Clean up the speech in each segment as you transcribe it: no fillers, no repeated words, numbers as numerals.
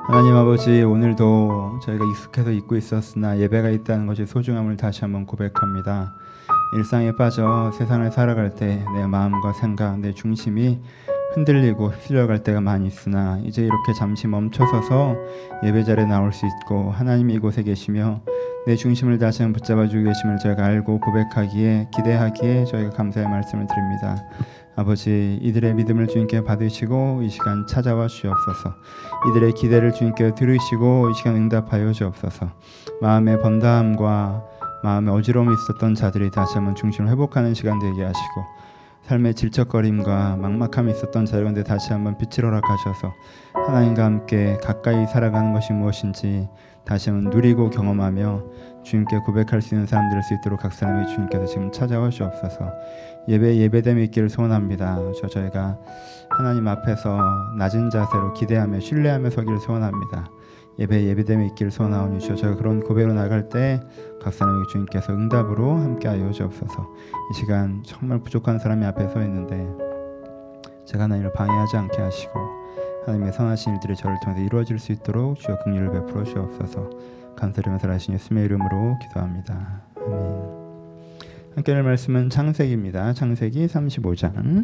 하나님 아버지, 오늘도 저희가 익숙해서 잊고 있었으나 예배가 있다는 것이 소중함을 다시 한번 고백합니다. 일상에 빠져 세상을 살아갈 때 내 마음과 생각, 내 중심이 흔들리고 휩쓸려갈 때가 많이 있으나 이제 이렇게 잠시 멈춰서서 예배 자리에 나올 수 있고 하나님이 이곳에 계시며 내 중심을 다시 한번 붙잡아주고 계심을 저희가 알고 고백하기에, 기대하기에 저희가 감사의 말씀을 드립니다. 아버지, 이들의 믿음을 주님께 받으시고 이 시간 찾아와 주옵소서. 이들의 기대를 주님께 들으시고 이 시간 응답하여 주옵소서. 마음의 번다함과 마음의 어지러움이 있었던 자들이 다시 한번 중심을 회복하는 시간 되게 하시고, 삶의 질척거림과 막막함이 있었던 자들 가운데 다시 한번 빛을 허락하셔서 하나님과 함께 가까이 살아가는 것이 무엇인지 다시 한번 누리고 경험하며 주님께 고백할 수 있는 사람 될 수 있도록 각 사람이 주님께서 지금 찾아와 주옵소서. 예배됨이 있기를 소원합니다. 저희가 하나님 앞에서 낮은 자세로 기대하며 신뢰하며 서기를 소원합니다. 예배됨이 있기를 소원하오니 저희가 그런 고백으로 나갈 때 각 사람에게 주님께서 응답으로 함께하여 주옵소서. 이 시간 정말 부족한 사람이 앞에 서 있는데 제가 하나님을 방해하지 않게 하시고 하나님의 선하신 일들이 저를 통해서 이루어질 수 있도록 주여 긍휼을 베풀어 주옵소서. 감사드리며 살아계신 예수님의 이름으로 기도합니다. 아멘. 함께 할 말씀은 창세기입니다. 창세기 35장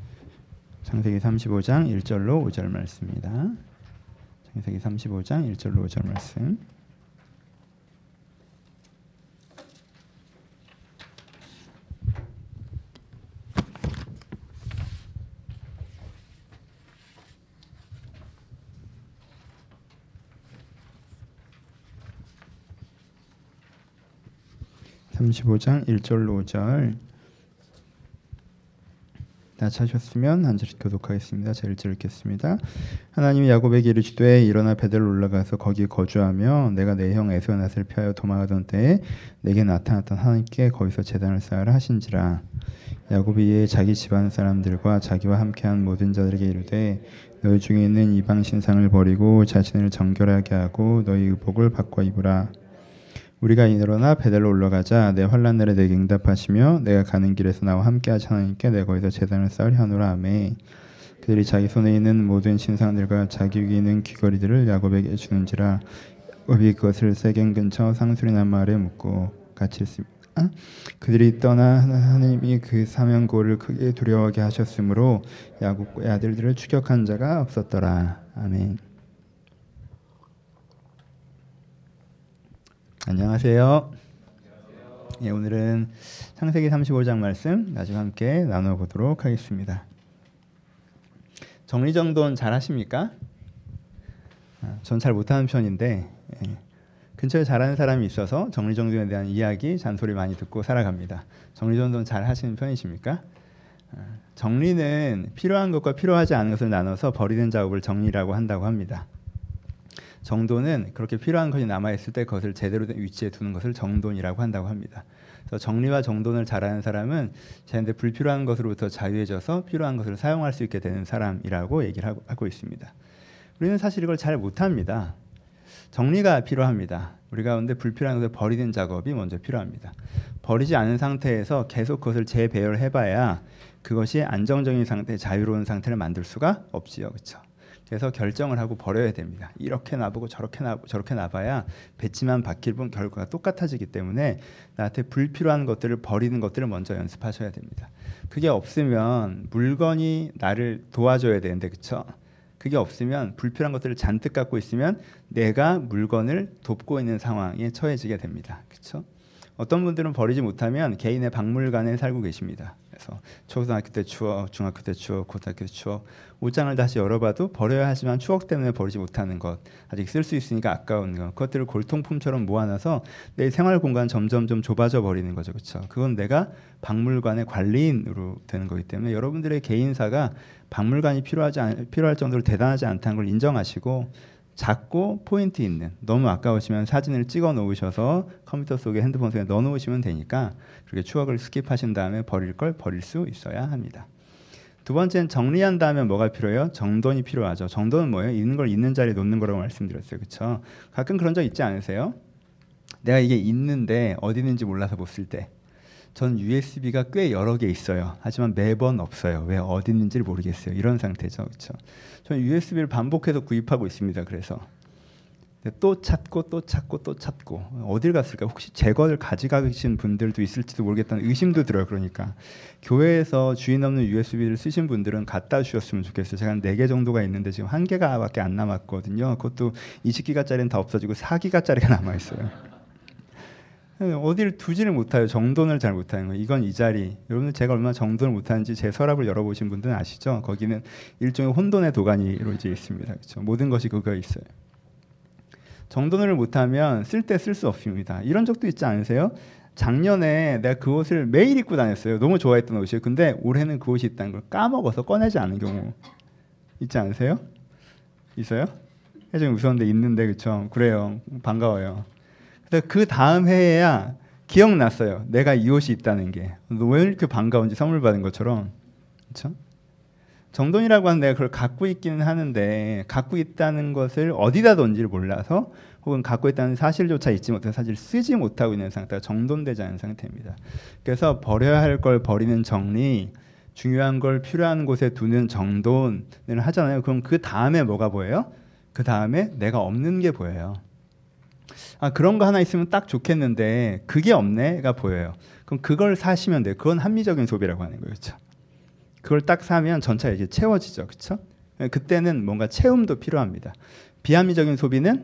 1절로 5절 말씀입니다. 창세기 35장 1절로 5절 말씀. (35장) 1절로 5절 다 찾으셨으면 한 절씩 교독하겠습니다. 제가 1절 읽겠습니다. 하나님이 야곱에게 이르시되 일어나 베델로 올라가서 거기 거주하며 내가 내 형 에서의 낫을 피하여 도망하던 때에 내게 나타났던 하나님께 거기서 제단을 쌓으라 하신지라. 야곱이 이에 자기 집안 사람들과 자기와 함께한 모든 자들에게 이르되 너희 중에 있는 이방 신상을 버리고 자신을 정결하게 하고 너희 의복을 바꿔 입으라. 우리가 일어나 베델로 올라가자. 내 환난 날에 내게 응답하시며 내가 가는 길에서 나와 함께하시 하나님께 내가 거기서 제단을 쌓으려 하노라. 아멘. 그들이 자기 손에 있는 모든 신상들과 자기 위에 있는 귀걸이들을 야곱에게 주는지라. 야곱이 그것을 세겜 근처 상수리난 마을에 묻고 같이 있습니다. 그들이 떠나 하나님이 그 사명고를 크게 두려워하게 하셨으므로 야곱의 아들들을 추격한 자가 없었더라. 아멘. 안녕하세요. 예, 오늘은 창세기 35장 말씀 나중에 함께 나눠보도록 하겠습니다. 정리정돈 잘 하십니까? 전 잘 못하는 편인데 근처에 잘하는 사람이 있어서 정리정돈에 대한 이야기, 잔소리 많이 듣고 살아갑니다. 정리정돈 잘 하시는 편이십니까? 정리는 필요한 것과 필요하지 않은 것을 나눠서 버리는 작업을 정리라고 한다고 합니다. 정돈은 그렇게 필요한 것이 남아있을 때 그것을 제대로 된 위치에 두는 것을 정돈이라고 한다고 합니다. 그래서 정리와 정돈을 잘하는 사람은 자신한테 불필요한 것으로부터 자유해져서 필요한 것을 사용할 수 있게 되는 사람이라고 얘기를 하고 있습니다. 우리는 사실 이걸 잘 못합니다. 정리가 필요합니다. 우리 가운데 불필요한 것을 버리는 작업이 먼저 필요합니다. 버리지 않은 상태에서 계속 그것을 재배열해봐야 그것이 안정적인 상태, 자유로운 상태를 만들 수가 없지요. 그렇죠? 그래서 결정을 하고 버려야 됩니다. 이렇게 놔보고 저렇게 놔봐야 배치만 바뀔 뿐 결과가 똑같아지기 때문에 나한테 불필요한 것들을 버리는 것들을 먼저 연습하셔야 됩니다. 그게 없으면 물건이 나를 도와줘야 되는데, 그렇죠? 그게 없으면 불필요한 것들을 잔뜩 갖고 있으면 내가 물건을 돕고 있는 상황에 처해지게 됩니다. 그렇죠? 어떤 분들은 버리지 못하면 개인의 박물관에 살고 계십니다. 그래서 초등학교 때 추억, 중학교 때 추억, 고등학교 때 추억, 옷장을 다시 열어봐도 버려야 하지만 추억 때문에 버리지 못하는 것, 아직 쓸 수 있으니까 아까운 것, 그것들을 골통품처럼 모아놔서 내 생활 공간 점점 좁아져 버리는 거죠. 그렇죠? 그건 내가 박물관의 관리인으로 되는 거기 때문에 여러분들의 개인사가 박물관이 필요할 정도로 대단하지 않다는 걸 인정하시고, 작고 포인트 있는, 너무 아까우시면 사진을 찍어 놓으셔서 컴퓨터 속에, 핸드폰 속에 넣어 놓으시면 되니까 그렇게 추억을 스킵하신 다음에 버릴 걸 버릴 수 있어야 합니다. 두 번째는 정리한 다음에 뭐가 필요해요? 정돈이 필요하죠. 정돈은 뭐예요? 있는 걸 있는 자리에 놓는 거라고 말씀드렸어요. 그렇죠? 가끔 그런 적 있지 않으세요? 내가 이게 있는데 어디 있는지 몰라서 못 쓸 때. 전 USB가 꽤 여러 개 있어요. 하지만 매번 없어요. 왜 어디 있는지를 모르겠어요. 이런 상태죠. 그렇죠? 저는 USB를 반복해서 구입하고 있습니다. 그래서 또 찾고 또 찾고 또 찾고 어딜 갔을까? 혹시 제 것을 가져가신 분들도 있을지도 모르겠다는 의심도 들어요. 그러니까 교회에서 주인 없는 USB를 쓰신 분들은 갖다 주셨으면 좋겠어요. 제가 한 4개 정도가 있는데 지금 1개가밖에 안 남았거든요. 그것도 20기가짜리는 다 없어지고 4기가짜리가 남아있어요. 어디를 두지를 못해요. 정돈을 잘 못하는 거예요. 이건 이 자리. 여러분들 제가 얼마나 정돈을 못하는지 제 서랍을 열어보신 분들은 아시죠? 거기는 일종의 혼돈의 도가니로 이제 있습니다. 그렇죠? 모든 것이 그거에 있어요. 정돈을 못하면 쓸 때 쓸 수 없습니다. 이런 적도 있지 않으세요? 작년에 내가 그 옷을 매일 입고 다녔어요. 너무 좋아했던 옷이에요. 근데 올해는 그 옷이 있다는 걸 까먹어서 꺼내지 않은 경우 있지 않으세요? 있어요? 좀 무서운데 있는데 그렇죠? 그래요. 반가워요. 근데 그 다음 해에야 기억났어요. 내가 이 옷이 있다는 게. 왜 이렇게 반가운지 선물 받은 것처럼. 그렇죠? 정돈이라고 하는 내가 그걸 갖고 있기는 하는데 갖고 있다는 것을 어디다 던지를 몰라서 혹은 갖고 있다는 사실조차 잊지 못해서 사실 쓰지 못하고 있는 상태가 정돈되지 않은 상태입니다. 그래서 버려야 할 걸 버리는 정리, 중요한 걸 필요한 곳에 두는 정돈을 하잖아요. 그럼 그 다음에 뭐가 보여요? 그 다음에 내가 없는 게 보여요. 아, 그런 거 하나 있으면 딱 좋겠는데 그게 없네가 보여요. 그럼 그걸 사시면 돼요. 그건 합리적인 소비라고 하는 거예요. 그렇죠? 그걸 딱 사면 전체가 이제 채워지죠. 그렇죠? 그때는 뭔가 채움도 필요합니다. 비합리적인 소비는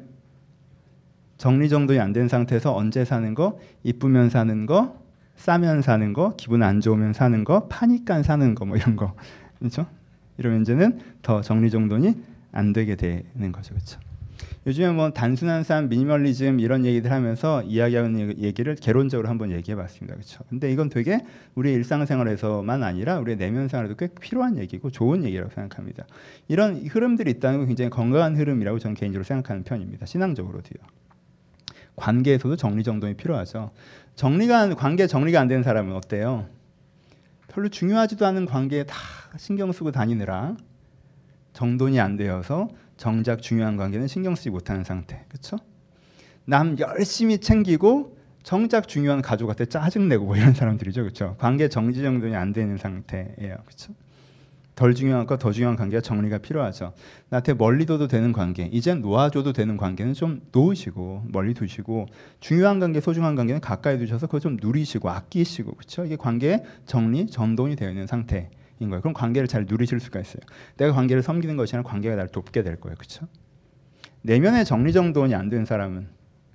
정리정돈이 안 된 상태에서 언제 사는 거, 이쁘면 사는 거, 싸면 사는 거, 기분 안 좋으면 사는 거, 파니까 사는 거 뭐 이런 거. 그렇죠? 이러면 이제는 더 정리정돈이 안 되게 되는 거죠. 그렇죠? 요즘에 뭐 단순한 삶, 미니멀리즘 이런 얘기들 하면서 이야기하는 얘기를 개론적으로 한번 얘기해봤습니다. 그렇죠? 근데 이건 되게 우리 일상생활에서만 아니라 우리 내면 생활에도 꽤 필요한 얘기고 좋은 얘기라고 생각합니다. 이런 흐름들이 있다는 건 굉장히 건강한 흐름이라고 저는 개인적으로 생각하는 편입니다. 신앙적으로도요. 관계에서도 정리정돈이 필요하죠. 관계 정리가 안 되는 사람은 어때요? 별로 중요하지도 않은 관계에 다 신경 쓰고 다니느라 정돈이 안 되어서 정작 중요한 관계는 신경 쓰지 못하는 상태. 그렇죠? 남 열심히 챙기고 정작 중요한 가족한테 짜증내고 뭐 이런 사람들이죠. 그렇죠? 관계 정리정돈이 안 되는 상태예요. 그렇죠? 덜 중요한 거 더 중요한 관계가 정리가 필요하죠. 나한테 멀리 둬도 되는 관계, 이젠 놓아줘도 되는 관계는 좀 놓으시고 멀리 두시고 중요한 관계, 소중한 관계는 가까이 두셔서 그걸 좀 누리시고 아끼시고 그렇죠? 이게 관계 정리, 정돈이 되어 있는 상태. 인 거예요. 그럼 관계를 잘 누리실 수가 있어요. 내가 관계를 섬기는 것이 아니라 관계가 나를 돕게 될 거예요. 그렇죠? 내면의 정리정돈이 안 된 사람은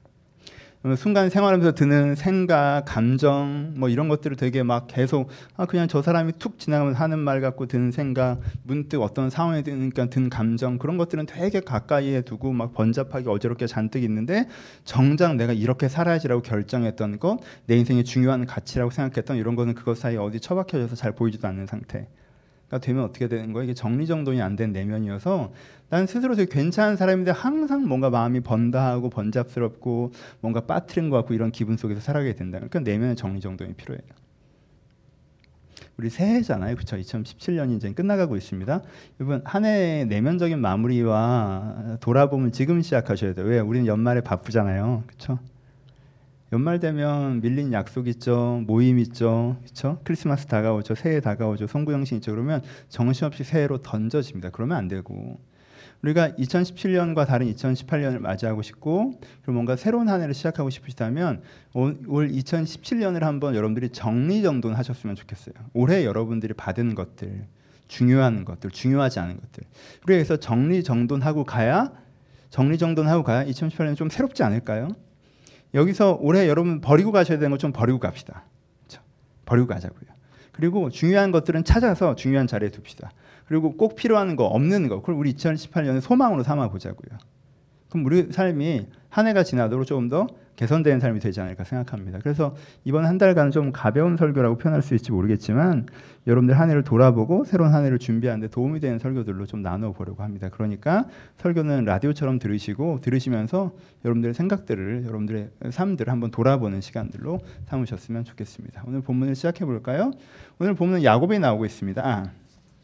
순간 생활하면서 드는 생각, 감정 뭐 이런 것들을 되게 막 계속 그냥 저 사람이 툭 지나가면 하는 말 갖고 드는 생각, 문득 어떤 상황에 드니까 든 감정 그런 것들은 되게 가까이에 두고 막 번잡하게 어지럽게 잔뜩 있는데 정작 내가 이렇게 살아야지라고 결정했던 것, 내 인생의 중요한 가치라고 생각했던 이런 거는 그것 사이에 어디 처박혀져서 잘 보이지도 않는 상태가 되면 어떻게 되는 거예요? 이게 정리정돈이 안 된 내면이어서 난 스스로 되게 괜찮은 사람인데 항상 뭔가 마음이 번다하고 번잡스럽고 뭔가 빠뜨린 것 같고 이런 기분 속에서 살아가게 된다. 그러니까 내면의 정리정돈이 필요해요. 우리 새해잖아요. 그렇죠? 2017년이 이제 끝나가고 있습니다. 여러분 한 해의 내면적인 마무리와 돌아보면 지금 시작하셔야 돼요. 왜? 우리는 연말에 바쁘잖아요. 그렇죠? 연말 되면 밀린 약속 있죠, 모임 있죠, 그렇죠? 크리스마스 다가오죠, 새해 다가오죠, 송구영신 있죠. 그러면 정신없이 새해로 던져집니다. 그러면 안 되고 우리가 2017년과 다른 2018년을 맞이하고 싶고 그리고 뭔가 새로운 한 해를 시작하고 싶으시다면 올 2017년을 한번 여러분들이 정리정돈 하셨으면 좋겠어요. 올해 여러분들이 받은 것들, 중요한 것들, 중요하지 않은 것들. 그래서 정리정돈하고 가야 2018년 좀 새롭지 않을까요? 여기서 올해 여러분 버리고 가셔야 되는 거 좀 버리고 갑시다. 그렇죠? 버리고 가자고요. 그리고 중요한 것들은 찾아서 중요한 자리에 둡시다. 그리고 꼭 필요한 거 없는 거 그걸 우리 2018년에 소망으로 삼아 보자고요. 그럼 우리 삶이 한 해가 지나도록 조금 더 개선되는 삶이 되지 않을까 생각합니다. 그래서 이번 한 달간은 좀 가벼운 설교라고 표현할 수 있을지 모르겠지만 여러분들 한 해를 돌아보고 새로운 한 해를 준비하는 데 도움이 되는 설교들로 좀 나눠보려고 합니다. 그러니까 설교는 라디오처럼 들으시면서 여러분들의 생각들을 여러분들의 삶들을 한번 돌아보는 시간들로 삼으셨으면 좋겠습니다. 오늘 본문을 시작해 볼까요? 오늘 본문은 야곱이 나오고 있습니다.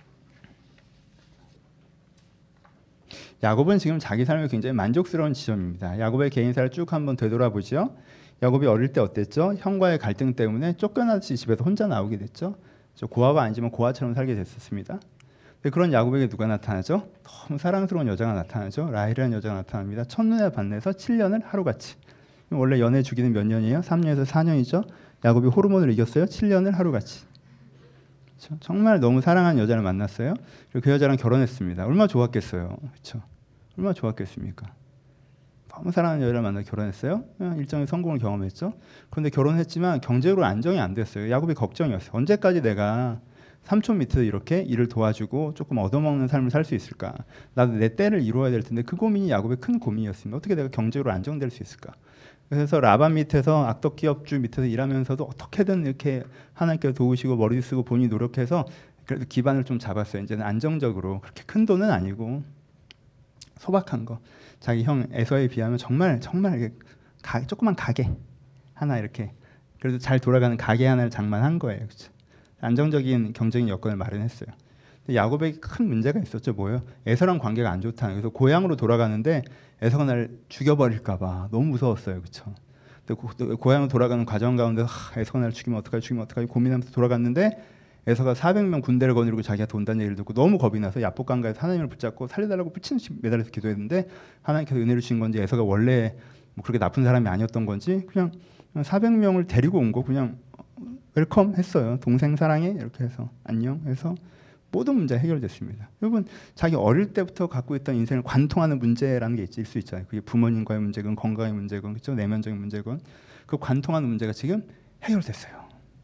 야곱은 지금 자기 삶에 굉장히 만족스러운 지점입니다. 야곱의 개인사를 쭉 한번 되돌아보죠. 야곱이 어릴 때 어땠죠? 형과의 갈등 때문에 쫓겨나듯이 집에서 혼자 나오게 됐죠. 고아가 아니지만 고아처럼 살게 됐었습니다. 그런 야곱에게 누가 나타나죠? 너무 사랑스러운 여자가 나타나죠. 라헬이라는 여자가 나타납니다. 첫눈에 반해서 7년을 하루같이. 원래 연애 주기는 몇 년이에요? 3년에서 4년이죠. 야곱이 호르몬을 이겼어요. 7년을 하루같이. 그렇죠? 정말 너무 사랑하는 여자를 만났어요. 그리고 그 여자랑 결혼했습니다. 얼마나 좋았겠어요. 그렇죠? 얼마나 좋았겠습니까? 너무 사랑하는 여자를 만나 결혼했어요. 일정의 성공을 경험했죠. 그런데 결혼했지만 경제적으로 안정이 안 됐어요. 야곱이 걱정이었어요. 언제까지 내가 삼촌 밑에서 이렇게 일을 도와주고 조금 얻어먹는 삶을 살 수 있을까? 나도 내 때를 이루어야 될 텐데 그 고민이 야곱의 큰 고민이었습니다. 어떻게 내가 경제적으로 안정될 수 있을까? 그래서 라반 밑에서 악덕 기업주 밑에서 일하면서도 어떻게든 이렇게 하나님께서 도우시고 머리 쓰고 본인이 노력해서 그래도 기반을 좀 잡았어요. 이제는 안정적으로 그렇게 큰 돈은 아니고 소박한 거. 자기 형 에서에 비하면 정말 조그만 가게 하나 이렇게 그래도 잘 돌아가는 가게 하나를 장만한 거예요. 그렇죠? 안정적인 경제적인 여건을 마련했어요. 근데 야곱에게 큰 문제가 있었죠. 뭐예요? 에서랑 관계가 안 좋다는. 그래서 고향으로 돌아가는데 에서가 날 죽여버릴까봐 너무 무서웠어요. 그렇죠? 고향으로 돌아가는 과정 가운데 에서가 날 죽이면 어떡하지 고민하면서 돌아갔는데 에서가 400명 군대를 거느리고 자기가 온다는 얘기를 듣고 너무 겁이 나서 야복강가에서 하나님을 붙잡고 살려달라고 미친듯이 매달려서 기도했는데 하나님께서 은혜를 주신 건지 에서가 원래 뭐 그렇게 나쁜 사람이 아니었던 건지 그냥 400명을 데리고 온 거 그냥 웰컴 했어요. 동생 사랑해 이렇게 해서 안녕 해서 모든 문제 해결됐습니다. 여러분 자기 어릴 때부터 갖고 있던 인생을 관통하는 문제라는 게 있을 수 있잖아요. 그게 부모님과의 문제건 건강의 문제건 그렇죠? 내면적인 문제건 그 관통하는 문제가 지금 해결됐어요.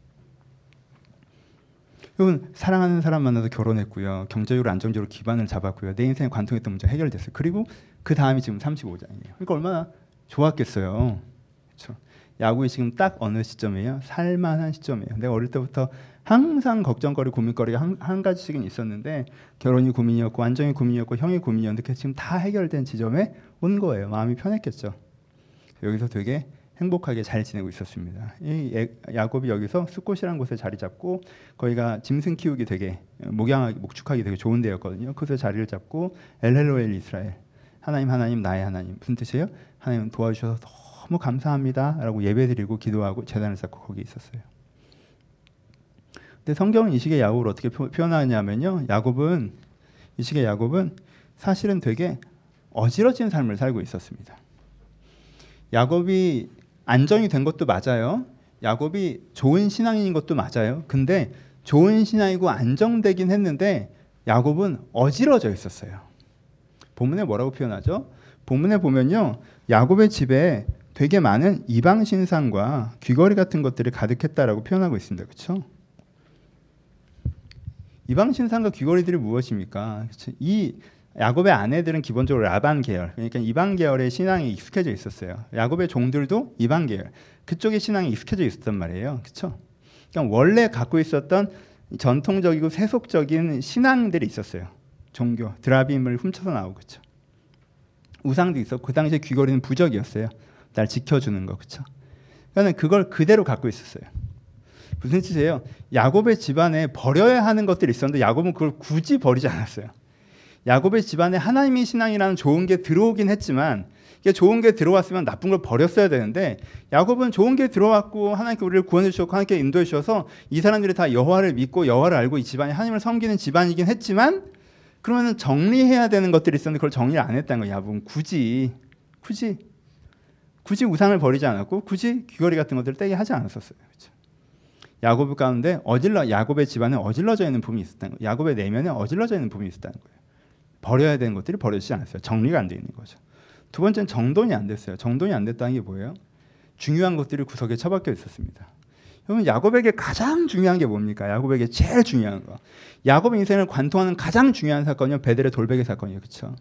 여러분 사랑하는 사람 만나서 결혼했고요. 경제적으로 안정적으로 기반을 잡았고요. 내 인생에 관통했던 문제 해결됐어요. 그리고 그 다음이 지금 35장이에요. 그러니까 얼마나 좋았겠어요. 그렇죠? 야곱이 지금 딱 어느 시점이에요? 살만한 시점이에요. 내가 어릴 때부터 항상 걱정거리, 고민거리가 한 가지씩은 있었는데 결혼이 고민이었고 안정이 고민이었고 형이 고민이었는데 지금 다 해결된 지점에 온 거예요. 마음이 편했겠죠. 여기서 되게 행복하게 잘 지내고 있었습니다. 이 야곱이 여기서 숫곳이라는 곳에 자리 잡고 거기가 짐승 키우기 되게 목축하기 되게 좋은 데였거든요. 그래서 자리를 잡고 엘헬로엘 이스라엘 하나님 나의 하나님 무슨 뜻이에요? 하나님 도와주셔서 너무 감사합니다 라고 예배드리고 기도하고 제단을 쌓고 거기 있었어요. 근데 성경은 이 시기의 야곱을 어떻게 표현하냐면요. 이 시기의 야곱은 사실은 되게 어지러진 삶을 살고 있었습니다. 야곱이 안정이 된 것도 맞아요. 야곱이 좋은 신앙인 것도 맞아요. 근데 좋은 신앙이고 안정되긴 했는데 야곱은 어지러져 있었어요. 본문에 뭐라고 표현하죠? 본문에 보면요. 야곱의 집에 되게 많은 이방 신상과 귀걸이 같은 것들이 가득했다라고 표현하고 있습니다. 그렇죠? 이방 신상과 귀걸이들이 무엇입니까? 그렇죠? 이 야곱의 아내들은 기본적으로 라반 계열, 그러니까 이방 계열의 신앙이 익숙해져 있었어요. 야곱의 종들도 이방 계열, 그쪽의 신앙이 익숙해져 있었단 말이에요. 그렇죠? 그러니까 원래 갖고 있었던 전통적이고 세속적인 신앙들이 있었어요. 종교, 드라빔을 훔쳐서 나오고 그렇죠. 우상도 있었고 그 당시에 귀걸이는 부적이었어요. 날 지켜주는 거 그렇죠. 그러니까 그걸 그대로 갖고 있었어요. 무슨 뜻이에요? 야곱의 집안에 버려야 하는 것들이 있었는데 야곱은 그걸 굳이 버리지 않았어요. 야곱의 집안에 하나님의 신앙이라는 좋은 게 들어오긴 했지만 이게 좋은 게 들어왔으면 나쁜 걸 버렸어야 되는데 야곱은 좋은 게 들어왔고 하나님께 우리를 구원해 주셨고 하나님께 인도해 주셔서 이 사람들이 다 여호와를 믿고 여호와를 알고 이 집안이 하나님을 섬기는 집안이긴 했지만 그러면 정리해야 되는 것들이 있었는데 그걸 정리를 안 했다는 거예요. 야곱은 굳이 우상을 버리지 않았고 굳이 귀걸이 같은 것들을 떼게 하지 않았었어요. 그렇죠? 야곱 가운데 야곱의 집안에 어질러져 있는 부분이 있었다는 거예요. 야곱의 내면에 어질러져 있는 부분이 있었다는 거예요. 버려야 되는 것들이 버려지지 않았어요. 정리가 안 돼 있는 거죠. 두 번째는 정돈이 안 됐어요. 정돈이 안 됐다는 게 뭐예요? 중요한 것들이 구석에 처박혀 있었습니다. 여러분 야곱에게 가장 중요한 게 뭡니까? 야곱에게 제일 중요한 거. 야곱의 인생을 관통하는 가장 중요한 사건이요. 베델의 돌베개 사건이에요. 그렇죠?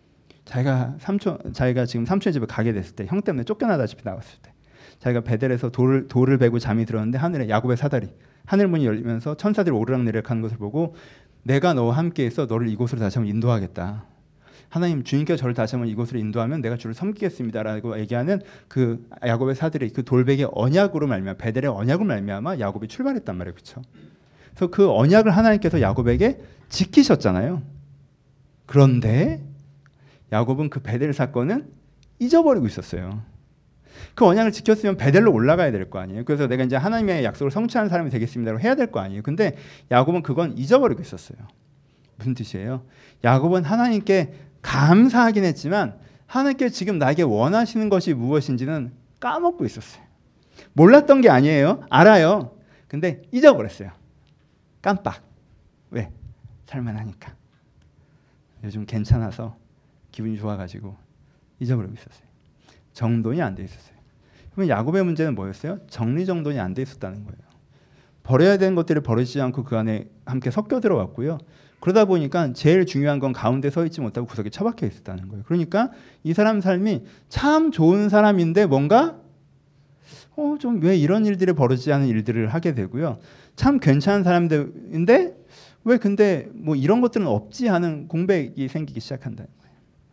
자기가 지금 삼촌의 집에 가게 됐을 때 형 때문에 쫓겨나다시피 나왔을 때 자기가 베델에서 돌을 베고 잠이 들었는데 하늘에 야곱의 사다리 하늘문이 열리면서 천사들이 오르락내리락 하는 것을 보고 내가 너와 함께해서 너를 이곳으로 다시 한번 인도하겠다. 하나님 주님께서 저를 다시 한번 이곳으로 인도하면 내가 주를 섬기겠습니다라고 얘기하는 그 야곱의 사들이 그 돌베개 언약으로 말미암아 베델의 언약으로 말미암아 야곱이 출발했단 말이에요. 그렇죠? 그래서 그 언약을 하나님께서 야곱에게 지키셨잖아요. 그런데 야곱은 그 베델 사건은 잊어버리고 있었어요. 그 언약을 지켰으면 베델로 올라가야 될 거 아니에요. 그래서 내가 이제 하나님의 약속을 성취하는 사람이 되겠습니다라고 해야 될 거 아니에요. 근데 야곱은 그건 잊어버리고 있었어요. 무슨 뜻이에요? 야곱은 하나님께 감사하긴 했지만 하나님께 지금 나에게 원하시는 것이 무엇인지는 까먹고 있었어요. 몰랐던 게 아니에요. 알아요. 근데 잊어버렸어요. 깜빡. 왜? 살만하니까. 요즘 괜찮아서 기분이 좋아가지고 잊어버리고 있었어요. 정돈이 안 돼 있었어요. 그러면 야곱의 문제는 뭐였어요? 정리정돈이 안 돼 있었다는 거예요. 버려야 되는 것들을 버리지 않고 그 안에 함께 섞여 들어왔고요. 그러다 보니까 제일 중요한 건 가운데 서 있지 못하고 구석에 처박혀 있었다는 거예요. 그러니까 이 사람 삶이 참 좋은 사람인데 뭔가 좀 왜 이런 일들이 벌어지지 않은 일들을 하게 되고요. 참 괜찮은 사람들인데 왜 근데 뭐 이런 것들은 없지 하는 공백이 생기기 시작한다는 거예요.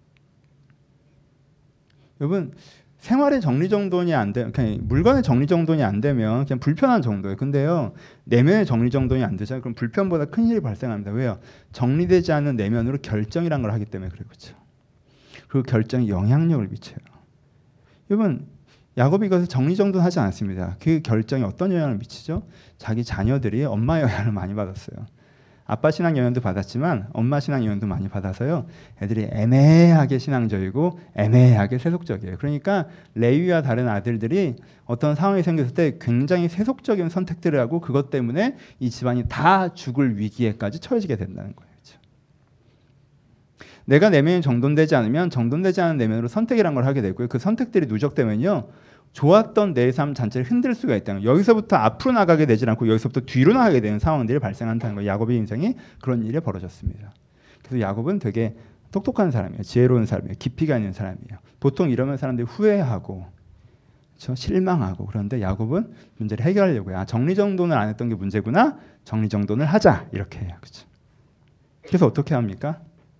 여러분 생활의 정리정돈이 안 되면 그냥 물건의 정리정돈이 안 되면 그냥 불편한 정도예요. 근데요 내면의 정리정돈이 안 되잖아요. 그럼 불편보다 큰 일이 발생합니다. 왜요? 정리되지 않는 내면으로 결정이란 걸 하기 때문에 그래요. 그렇죠? 그 결정이 영향력을 미쳐요. 여러분 야곱이 이것을 정리정돈하지 않았습니다. 그 결정이 어떤 영향을 미치죠? 자기 자녀들이 엄마의 영향을 많이 받았어요. 아빠 신앙 영향도 받았지만 엄마 신앙 영향도 많이 받아서요. 애들이 애매하게 신앙적이고 애매하게 세속적이에요. 그러니까 레위와 다른 아들들이 어떤 상황이 생겼을 때 굉장히 세속적인 선택들을 하고 그것 때문에 이 집안이 다 죽을 위기에까지 처해지게 된다는 거예요. 그렇죠? 내가 내면이 정돈되지 않으면 정돈되지 않은 내면으로 선택이란 걸 하게 되고요. 그 선택들이 누적되면요. 좋았던 내 삶 자체를 흔들 수가 있다는 거예요. 여기서부터 앞으로 나가게 되지 않고 여기서부터 뒤로 나가게 되는 상황들이 발생한다는 거예요. 야곱의 인생이 그런 일이 벌어졌습니다. 그래서 야곱은 되게 똑똑한 사람이에요. 지혜로운 사람이에요. 깊이가 있는 사람이에요. 보통 이러면 사람들이 후회하고 그렇죠? 실망하고 그런데 야곱은 문제를 해결하려고요. 정리정돈을 안 했던 게 문제구나. 정리정돈을 하자 이렇게 해요. 그렇죠? 그래서 어떻게 합니까?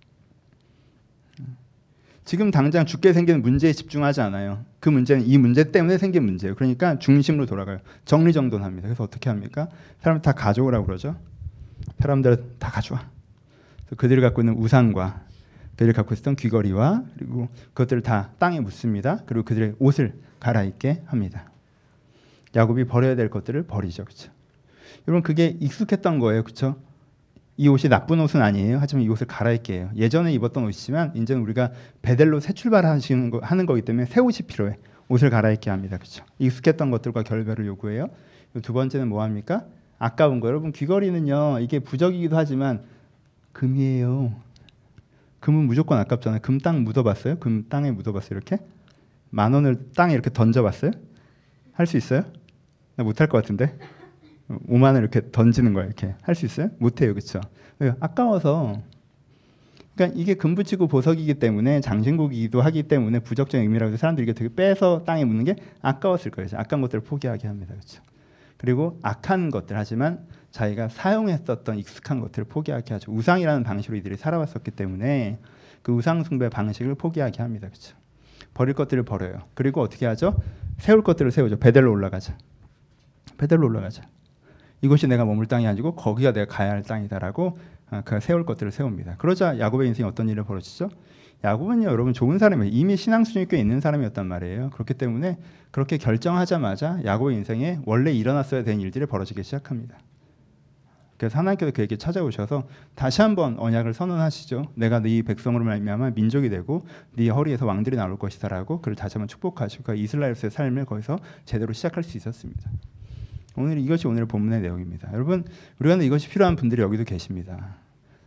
지금 당장 죽게 생기는 문제에 집중하지 않아요. 그 문제는 이 문제 때문에 생긴 문제예요. 그러니까 중심으로 돌아가요. 정리정돈합니다. 그래서 어떻게 합니까? 사람들 다 가져오라고 그러죠. 사람들 다 가져와. 그들이 갖고 있는 우상과 그들이 갖고 있었던 귀걸이와 그리고 그것들을 다 땅에 묻습니다. 그리고 그들의 옷을 갈아입게 합니다. 야곱이 버려야 될 것들을 버리죠. 그렇죠? 여러분 그게 익숙했던 거예요. 그렇죠? 이 옷이 나쁜 옷은 아니에요. 하지만 이 옷을 갈아입게 해요. 예전에 입었던 옷이지만 이제는 우리가 베델로 새 출발하는 거기 때문에 새 옷이 필요해. 옷을 갈아입게 합니다. 그렇죠? 익숙했던 것들과 결별을 요구해요. 두 번째는 뭐 합니까? 아까운 거. 여러분 귀걸이는요. 이게 부적이기도 하지만 금이에요. 금은 무조건 아깝잖아요. 금 땅 묻어봤어요? 금 땅에 묻어봤어요? 이렇게? 10,000원을 땅에 이렇게 던져봤어요? 할 수 있어요? 나 못할 것 같은데? 5만 원 이렇게 던지는 거예요. 이렇게 할 수 있어요? 못해요, 그렇죠? 아까워서. 그러니까 이게 금붙이고 보석이기 때문에 장신구이기도 하기 때문에 부적적인 의미라고 해서 사람들이 이게 되게 빼서 땅에 묻는 게 아까웠을 거예요. 아까운 것들을 포기하게 합니다, 그렇죠? 그리고 악한 것들 하지만 자기가 사용했었던 익숙한 것들을 포기하게 하죠. 우상이라는 방식으로 이들이 살아왔었기 때문에 그 우상 숭배 방식을 포기하게 합니다, 그렇죠? 버릴 것들을 버려요. 그리고 어떻게 하죠? 세울 것들을 세우죠. 베델로 올라가자. 베델로 올라가자. 이곳이 내가 머물 땅이 아니고 거기가 내가 가야 할 땅이다라고 그 세울 것들을 세웁니다. 그러자 야곱의 인생에 어떤 일이 벌어지죠? 야곱은요, 여러분 좋은 사람이에요. 이미 신앙 수준이 꽤 있는 사람이었단 말이에요. 그렇기 때문에 그렇게 결정하자마자 야곱의 인생에 원래 일어났어야 되는 일들이 벌어지기 시작합니다. 그래서 하나님께서 그에게 찾아오셔서 다시 한번 언약을 선언하시죠. 내가 네 백성으로 말미암아 민족이 되고 네 허리에서 왕들이 나올 것이다라고 그를 다시 한번 축복하시고 그 이스라엘의 삶을 거기서 제대로 시작할 수 있었습니다. 오늘 이것이 오늘 본문의 내용입니다. 여러분 우리가 이것이 필요한 분들이 여기도 계십니다.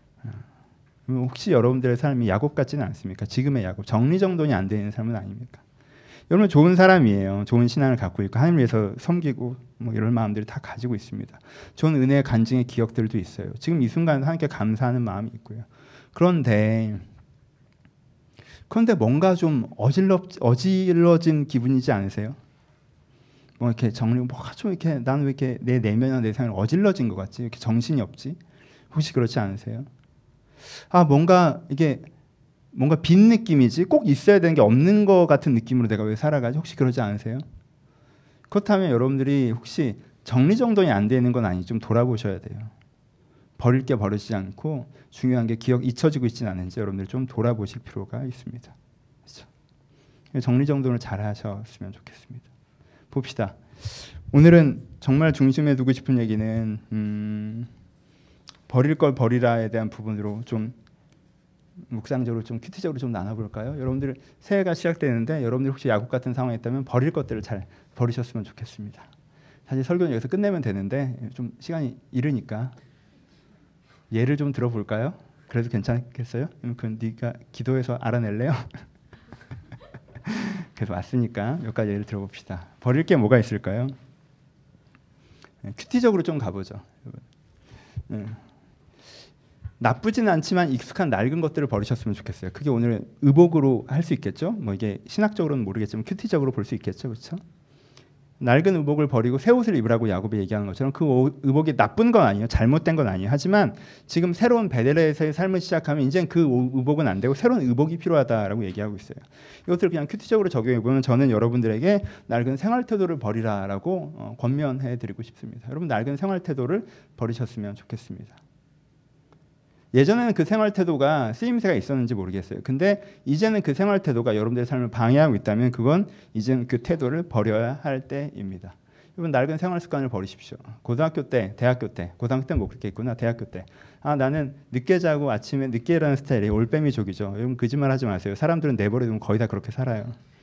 혹시 여러분들의 삶이 야곱 같지는 않습니까? 지금의 야곱, 정리정돈이 안 되는 삶은 아닙니까? 여러분 좋은 사람이에요. 좋은 신앙을 갖고 있고 하나님을 위해서 섬기고 뭐 이런 마음들을 다 가지고 있습니다. 좋은 은혜의 간증의 기억들도 있어요. 지금 이 순간 하나님께 감사하는 마음이 있고요. 그런데 뭔가 좀 어질러진 기분이지 않으세요? 뭐 이렇게 뭐가 좀 이렇게 나는 왜 이렇게 내 내면이나 내 생활이 어질러진 것 같지? 이렇게 정신이 없지? 혹시 그렇지 않으세요? 뭔가 빈 느낌이지 꼭 있어야 되는 게 없는 것 같은 느낌으로 내가 왜 살아가지? 혹시 그러지 않으세요? 그렇다면 여러분들이 혹시 정리정돈이 안 되는 건 아니지 좀 돌아보셔야 돼요. 버릴 게 버리지 않고 중요한 게 잊혀지고 있지는 않은지 여러분들 좀 돌아보실 필요가 있습니다. 그렇죠? 정리정돈을 잘 하셨으면 좋겠습니다. 봅시다. 오늘은 정말 중심에 두고 싶은 얘기는 버릴 걸 버리라에 대한 부분으로 좀 묵상적으로 좀 큐티적으로 좀 나눠볼까요? 여러분들 새해가 시작되는데 여러분들 혹시 야곱 같은 상황에 있다면 버릴 것들을 잘 버리셨으면 좋겠습니다. 사실 설교는 여기서 끝내면 되는데 좀 시간이 이르니까 예를 좀 들어볼까요? 그래도 괜찮겠어요? 그 네가 기도해서 알아낼래요? 그래서 왔으니까 몇 가지 예를 들어봅시다. 버릴 게 뭐가 있을까요? 큐티적으로 좀 가보죠. 나쁘진 않지만 익숙한 낡은 것들을 버리셨으면 좋겠어요. 그게 오늘 의복으로 할 수 있겠죠? 뭐 이게 신학적으로는 모르겠지만 큐티적으로 볼 수 있겠죠, 그렇죠? 낡은 의복을 버리고 새 옷을 입으라고 야곱이 얘기하는 것처럼 그 의복이 나쁜 건 아니에요. 잘못된 건 아니에요. 하지만 지금 새로운 베델에서의 삶을 시작하면 이제 그 의복은 안 되고 새로운 의복이 필요하다라고 얘기하고 있어요. 이것들을 그냥 큐티적으로 적용해 보면 저는 여러분들에게 낡은 생활 태도를 버리라라고 권면해 드리고 싶습니다. 여러분 낡은 생활 태도를 버리셨으면 좋겠습니다. 예전에는 그 생활 태도가 쓰임새가 있었는지 모르겠어요. 근데 이제는 그 생활 태도가 여러분들의 삶을 방해하고 있다면 그건 이제는 그 태도를 버려야 할 때입니다. 여러분 낡은 생활 습관을 버리십시오. 고등학교 때, 대학교 때, 고등학교 때는 못 그렇게 했구나. 대학교 때. 나는 늦게 자고 아침에 늦게 일어나는 스타일이 올빼미족이죠. 여러분 거짓말 하지 마세요. 사람들은 내버려두면 거의 다 그렇게 살아요.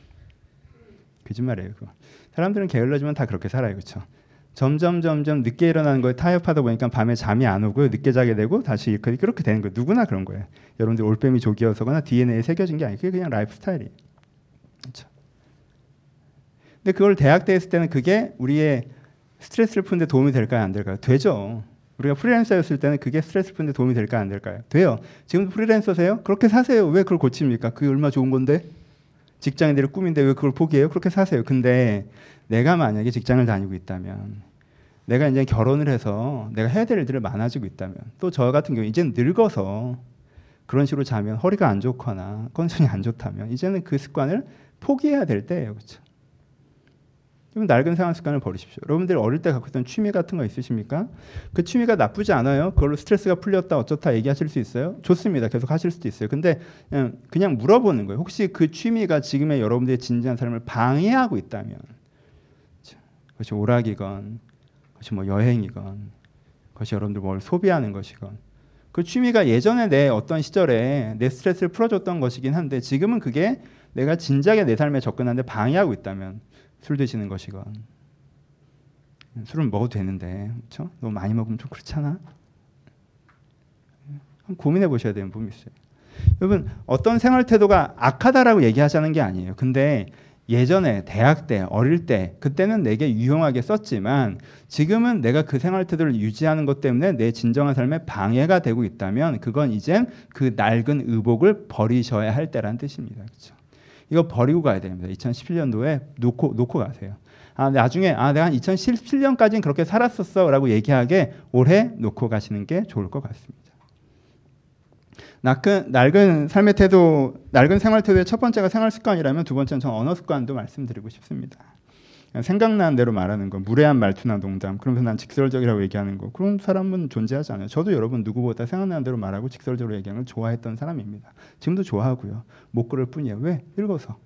거짓말이에요. 그거. 사람들은 게을러지면 다 그렇게 살아요. 그렇죠? 점점 늦게 일어나는 거에 타협하다 보니까 밤에 잠이 안 오고 늦게 자게 되고 다시 그렇게 되는 거예요. 누구나 그런 거예요. 여러분들 올빼미족이어서거나 DNA에 새겨진 게 아니고 그게 그냥 라이프 스타일이에요. 그렇죠? 근데 그걸 대학 때 했을 때는 그게 우리의 스트레스를 푸는데 도움이 될까요? 안 될까요? 되죠. 우리가 프리랜서였을 때는 그게 스트레스 푸는데 도움이 될까요? 안 될까요? 돼요. 지금도 프리랜서세요? 그렇게 사세요. 왜 그걸 고칩니까? 그게 얼마나 좋은 건데? 직장인들의 꿈인데 왜 그걸 포기해요? 그렇게 사세요. 근데 내가 만약에 직장을 다니고 있다면 내가 이제 결혼을 해서 내가 해야 될 일들이 많아지고 있다면 또 저 같은 경우 이제는 늙어서 그런 식으로 자면 허리가 안 좋거나 컨디션이 안 좋다면 이제는 그 습관을 포기해야 될 때예요. 그렇죠? 그럼 낡은 생활 습관을 버리십시오. 여러분들 어릴 때 갖고 있던 취미 같은 거 있으십니까? 그 취미가 나쁘지 않아요. 그걸로 스트레스가 풀렸다 어쩌다 얘기하실 수 있어요? 좋습니다. 계속 하실 수도 있어요. 근데 그냥 물어보는 거예요. 혹시 그 취미가 지금의 여러분들의 진지한 삶을 방해하고 있다면 그것이 오락이건 그것이 뭐 여행이건 그것이 여러분들 뭘 소비하는 것이건 그 취미가 예전에 내 어떤 시절에 내 스트레스를 풀어줬던 것이긴 한데 지금은 그게 내가 진작에 내 삶에 접근하는데 방해하고 있다면 술 드시는 것이건 술은 먹어도 되는데 그렇죠? 너무 많이 먹으면 좀 그렇잖아. 고민해 보셔야 되는 부분이 있어요. 여러분 어떤 생활 태도가 악하다라고 얘기하자는 게 아니에요. 근데 예전에 대학 때 어릴 때 그때는 내게 유용하게 썼지만 지금은 내가 그 생활 태도를 유지하는 것 때문에 내 진정한 삶에 방해가 되고 있다면 그건 이젠 그 낡은 의복을 버리셔야 할 때라는 뜻입니다. 그렇죠? 이거 버리고 가야 됩니다. 2017년도에 놓고 가세요. 나중에 내가 한 2017년까지는 그렇게 살았었어라고 얘기하게 올해 놓고 가시는 게 좋을 것 같습니다. 낡은 삶의 태도, 낡은 생활 태도의 첫 번째가 생활 습관이라면 두 번째는 전 언어 습관도 말씀드리고 싶습니다. 생각나는 대로 말하는 거, 무례한 말투나 농담, 그러면서 난 직설적이라고 얘기하는 거, 그런 사람은 존재하지 않아요. 저도 여러분 누구보다 생각나는 대로 말하고 직설적으로 얘기하는 걸 좋아했던 사람입니다. 지금도 좋아하고요. 못 그럴 뿐이에요. 왜? 읽어서.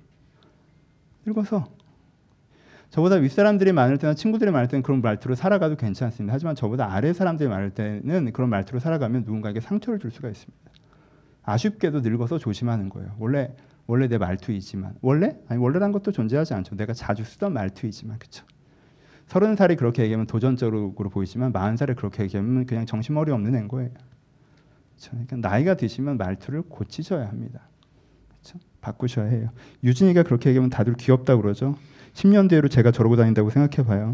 저보다 윗사람들이 많을 때나 친구들이 많을 때는 그런 말투로 살아가도 괜찮습니다. 하지만 저보다 아래 사람들이 많을 때는 그런 말투로 살아가면 누군가에게 상처를 줄 수가 있습니다. 아쉽게도 늙어서 조심하는 거예요. 원래 내 말투이지만 원래란 것도 존재하지 않죠. 내가 자주 쓰던 말투이지만 그렇죠. 30살이 그렇게 얘기하면 도전적으로 보이지만 40살에 그렇게 얘기하면 그냥 정신머리 없는 애인 거예요. 그렇죠? 그러니까 나이가 드시면 말투를 고치셔야 합니다. 그렇죠? 바꾸셔야 해요. 유진이가 그렇게 얘기하면 다들 귀엽다고 그러죠. 10년 뒤로 제가 저러고 다닌다고 생각해봐요.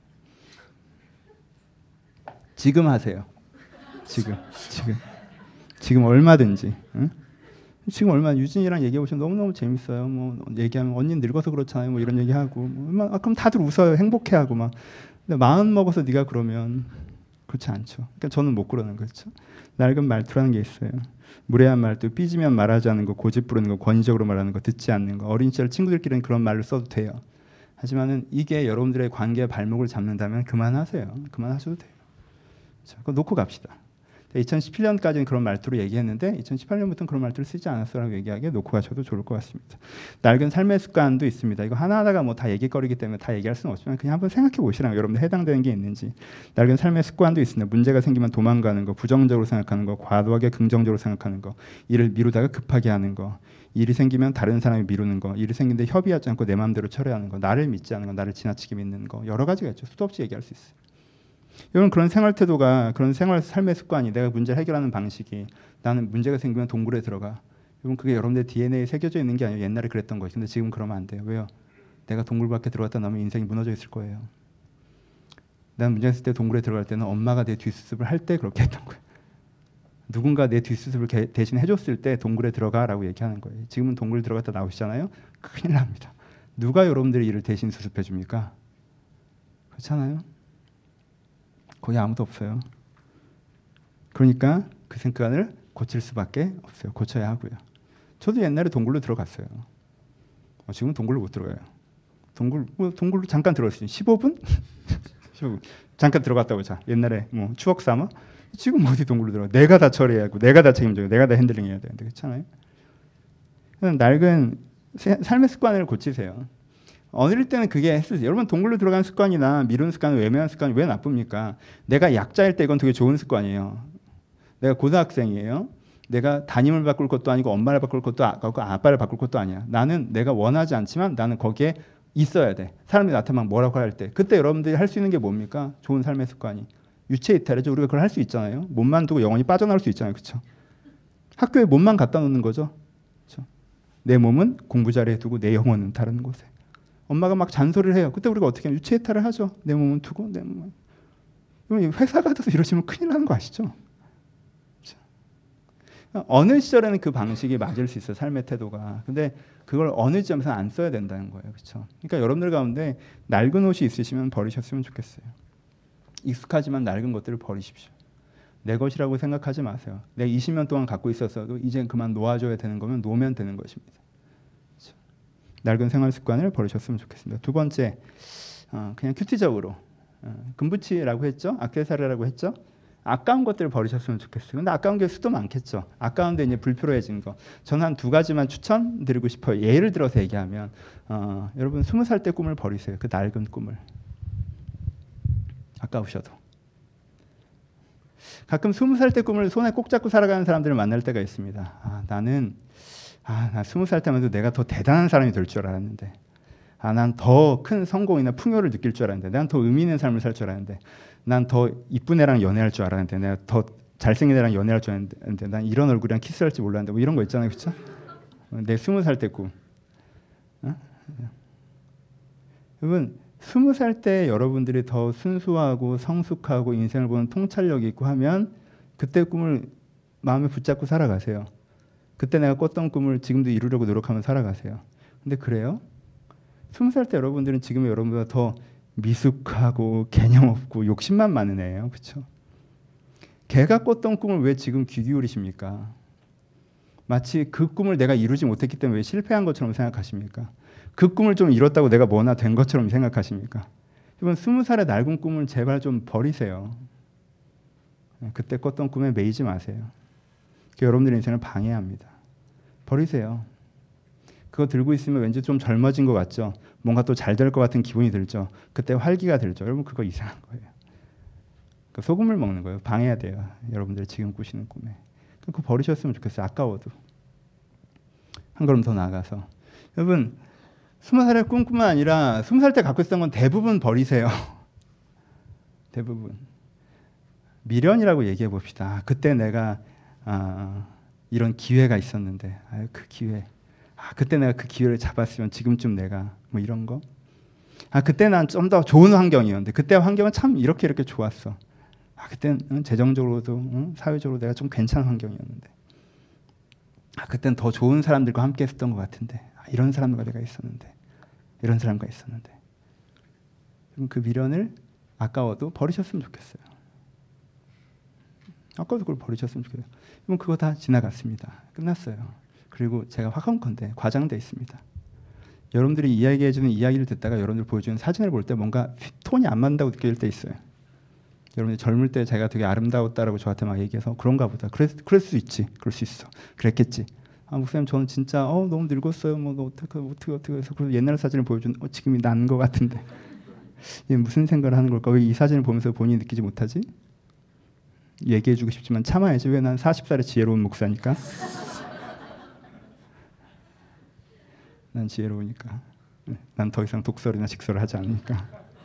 지금 하세요. 지금 얼마든지. 응? 지금 유진이랑 얘기해 보시면 너무너무 재밌어요. 뭐 얘기하면 언니 늙어서 그렇잖아요. 뭐 이런 얘기하고 그럼 다들 웃어요. 행복해하고 막. 근데 마음 먹어서 네가 그러면 그렇지 않죠. 그러니까 저는 못 그러는 거죠. 낡은 말투라는 게 있어요. 무례한 말투, 삐지면 말하지 않는 거, 고집 부르는 거, 권위적으로 말하는 거, 듣지 않는 거. 어린 시절 친구들끼리는 그런 말을 써도 돼요. 하지만은 이게 여러분들의 관계의 발목을 잡는다면 그만하세요. 그만하셔도 돼요. 자, 그거 놓고 갑시다. 2017년까지는 그런 말투로 얘기했는데 2018년부터는 그런 말투를 쓰지 않았어라고 얘기하기에 놓고 가셔도 좋을 것 같습니다. 낡은 삶의 습관도 있습니다. 이거 하나하나가 뭐 다 얘기거리기 때문에 다 얘기할 수는 없지만 그냥 한번 생각해 보시라고 여러분들 해당되는 게 있는지. 낡은 삶의 습관도 있습니다. 문제가 생기면 도망가는 거, 부정적으로 생각하는 거, 과도하게 긍정적으로 생각하는 거, 일을 미루다가 급하게 하는 거, 일이 생기면 다른 사람이 미루는 거, 일이 생기는데 협의하지 않고 내 마음대로 처리하는 거, 나를 믿지 않는 거, 나를 지나치게 믿는 거, 여러 가지가 있죠. 수도 없이 얘기할 수 있어요. 여러분 그런 생활 태도가, 그런 생활 삶의 습관이, 내가 문제를 해결하는 방식이, 나는 문제가 생기면 동굴에 들어가. 여러분 그게 여러분들 DNA에 새겨져 있는 게 아니에요. 옛날에 그랬던 거예요. 근데 지금 그러면 안 돼요. 왜요? 내가 동굴 밖에 들어갔다 나면 인생이 무너져 있을 거예요. 난 문제 있을 때 동굴에 들어갈 때는 엄마가 내 뒷수습을 할 때 그렇게 했던 거예요. 누군가 내 뒷수습을 대신 해줬을 때 동굴에 들어가라고 얘기하는 거예요. 지금은 동굴 들어갔다 나오시잖아요. 큰일 납니다. 누가 여러분들의 일을 대신 수습해 줍니까? 그렇잖아요. 거기 아무도 없어요. 그러니까 그 생각을 고칠 수밖에 없어요. 고쳐야 하고요. 저도 옛날에 동굴로 들어갔어요. 지금은 동굴로 못 들어가요. 동굴로 잠깐 들어갔어요. 15분? 15분. 잠깐 들어갔다고 자. 옛날에 뭐 추억 삼아. 지금 어디 동굴로 들어가? 내가 다 처리해야 하고, 내가 다 책임져야, 내가 다 핸들링해야 되는데 그렇잖아요. 낡은 삶의 습관을 고치세요. 어릴 때는 그게 했어요. 여러분 동굴로 들어가는 습관이나 미루는 습관, 외면하는 습관이 왜 나쁩니까? 내가 약자일 때 이건 되게 좋은 습관이에요. 내가 고등학생이에요. 내가 담임을 바꿀 것도 아니고 엄마를 바꿀 것도 아니고 아빠를 바꿀 것도 아니야. 나는 내가 원하지 않지만 나는 거기에 있어야 돼. 사람들이 나한테 막 뭐라고 할 때. 그때 여러분들이 할 수 있는 게 뭡니까? 좋은 삶의 습관이. 유체 이탈이죠. 우리가 그걸 할 수 있잖아요. 몸만 두고 영원히 빠져나올 수 있잖아요. 그렇죠? 학교에 몸만 갖다 놓는 거죠. 그렇죠? 내 몸은 공부 자리에 두고 내 영혼은 다른 곳에. 엄마가 막 잔소리를 해요. 그때 우리가 어떻게 하면 유체 이탈을 하죠. 내 몸은 두고 내 몸은. 회사 가서 이러시면 큰일 나는 거 아시죠? 어느 시절에는 그 방식이 맞을 수 있어요. 삶의 태도가. 근데 그걸 어느 지점에서 안 써야 된다는 거예요. 그렇죠? 그러니까 여러분들 가운데 낡은 옷이 있으시면 버리셨으면 좋겠어요. 익숙하지만 낡은 것들을 버리십시오. 내 것이라고 생각하지 마세요. 내가 20년 동안 갖고 있었어도 이제 그만 놓아줘야 되는 거면 놓으면 되는 것입니다. 그렇죠? 낡은 생활 습관을 버리셨으면 좋겠습니다. 두 번째, 그냥 큐티적으로 금붙이라고 했죠. 액세서리라고 했죠. 아까운 것들을 버리셨으면 좋겠어요. 근데 아까운 게 수도 많겠죠. 아까운데 이제 불필요해진 거. 저는 한 두 가지만 추천드리고 싶어요. 예를 들어서 얘기하면 여러분 20살 때 꿈을 버리세요. 그 낡은 꿈을. 아까우셔도. 가끔 20살 때 꿈을 손에 꼭 잡고 살아가는 사람들을 만날 때가 있습니다. 나 20살 때만 해도 내가 더 대단한 사람이 될 줄 알았는데, 난 더 큰 성공이나 풍요를 느낄 줄 알았는데, 난 더 의미 있는 삶을 살 줄 알았는데, 난 더 이쁜 애랑 연애할 줄 알았는데, 내가 더 잘생긴 애랑 연애할 줄 알았는데, 난 이런 얼굴이랑 키스할 줄 몰랐는데, 뭐 이런 거 있잖아요, 그렇죠? 내 20살 때 꿈. 여러분 20살 때 여러분들이 더 순수하고 성숙하고 인생을 보는 통찰력이 있고 하면 그때 꿈을 마음에 붙잡고 살아가세요. 그때 내가 꿨던 꿈을 지금도 이루려고 노력하면 살아가세요. 근데 그래요? 20살 때 여러분들은 지금의 여러분보다 더 미숙하고 개념 없고 욕심만 많은 애예요. 그렇죠? 걔가 꿨던 꿈을 왜 지금 귀 기울이십니까? 마치 그 꿈을 내가 이루지 못했기 때문에 왜 실패한 것처럼 생각하십니까? 그 꿈을 좀 이뤘다고 내가 뭐나 된 것처럼 생각하십니까? 여러분 20살의 낡은 꿈을 제발 좀 버리세요. 그때 꿨던 꿈에 매이지 마세요. 그게 여러분들의 인생을 방해합니다. 버리세요. 그거 들고 있으면 왠지 좀 젊어진 것 같죠? 뭔가 또 잘 될 것 같은 기분이 들죠? 그때 활기가 들죠? 여러분 그거 이상한 거예요. 그 소금을 먹는 거예요. 방해해야 돼요. 여러분들 지금 꾸시는 꿈에. 그거 버리셨으면 좋겠어요. 아까워도. 한 걸음 더 나아가서 여러분 20살의 꿈뿐만 아니라 20살 때 갖고 있었던 건 대부분 버리세요. 대부분. 미련이라고 얘기해 봅시다. 그때 내가 이런 기회가 있었는데 그 기회. 그때 내가 그 기회를 잡았으면 지금쯤 내가 뭐 이런 거. 그때 난 좀 더 좋은 환경이었는데 그때 환경은 참 이렇게 좋았어. 그때는 재정적으로도 사회적으로 내가 좀 괜찮은 환경이었는데 그때는 더 좋은 사람들과 함께 했었던 것 같은데 이런 사람과 내가 있었는데 이런 사람과 있었는데 그 미련을 아까워도 버리셨으면 좋겠어요. 아까워도 그걸 버리셨으면 좋겠어요. 그럼 그거 다 지나갔습니다. 끝났어요. 그리고 제가 화강컨대 과장돼 있습니다. 여러분들이 이야기해주는 이야기를 듣다가 여러분들 보여주는 사진을 볼 때 뭔가 톤이 안 맞는다고 느낄 때 있어요. 여러분이 젊을 때 제가 되게 아름다웠다라고 저한테 막 얘기해서 그런가 보다. 그럴 수 있지. 그럴 수 있어. 그랬겠지. 아, 목사님 저는 진짜 너무 늙었어요. 뭐 어떻게 해서 그 옛날 사진을 보여준 지금이 난 것 같은데 이게 무슨 생각을 하는 걸까? 왜 이 사진을 보면서 본인이 느끼지 못하지? 얘기해주고 싶지만 참아야지. 왜 난 40살의 지혜로운 목사니까. 난 지혜로우니까. 난 더 이상 독설이나 직설을 하지 않으니까.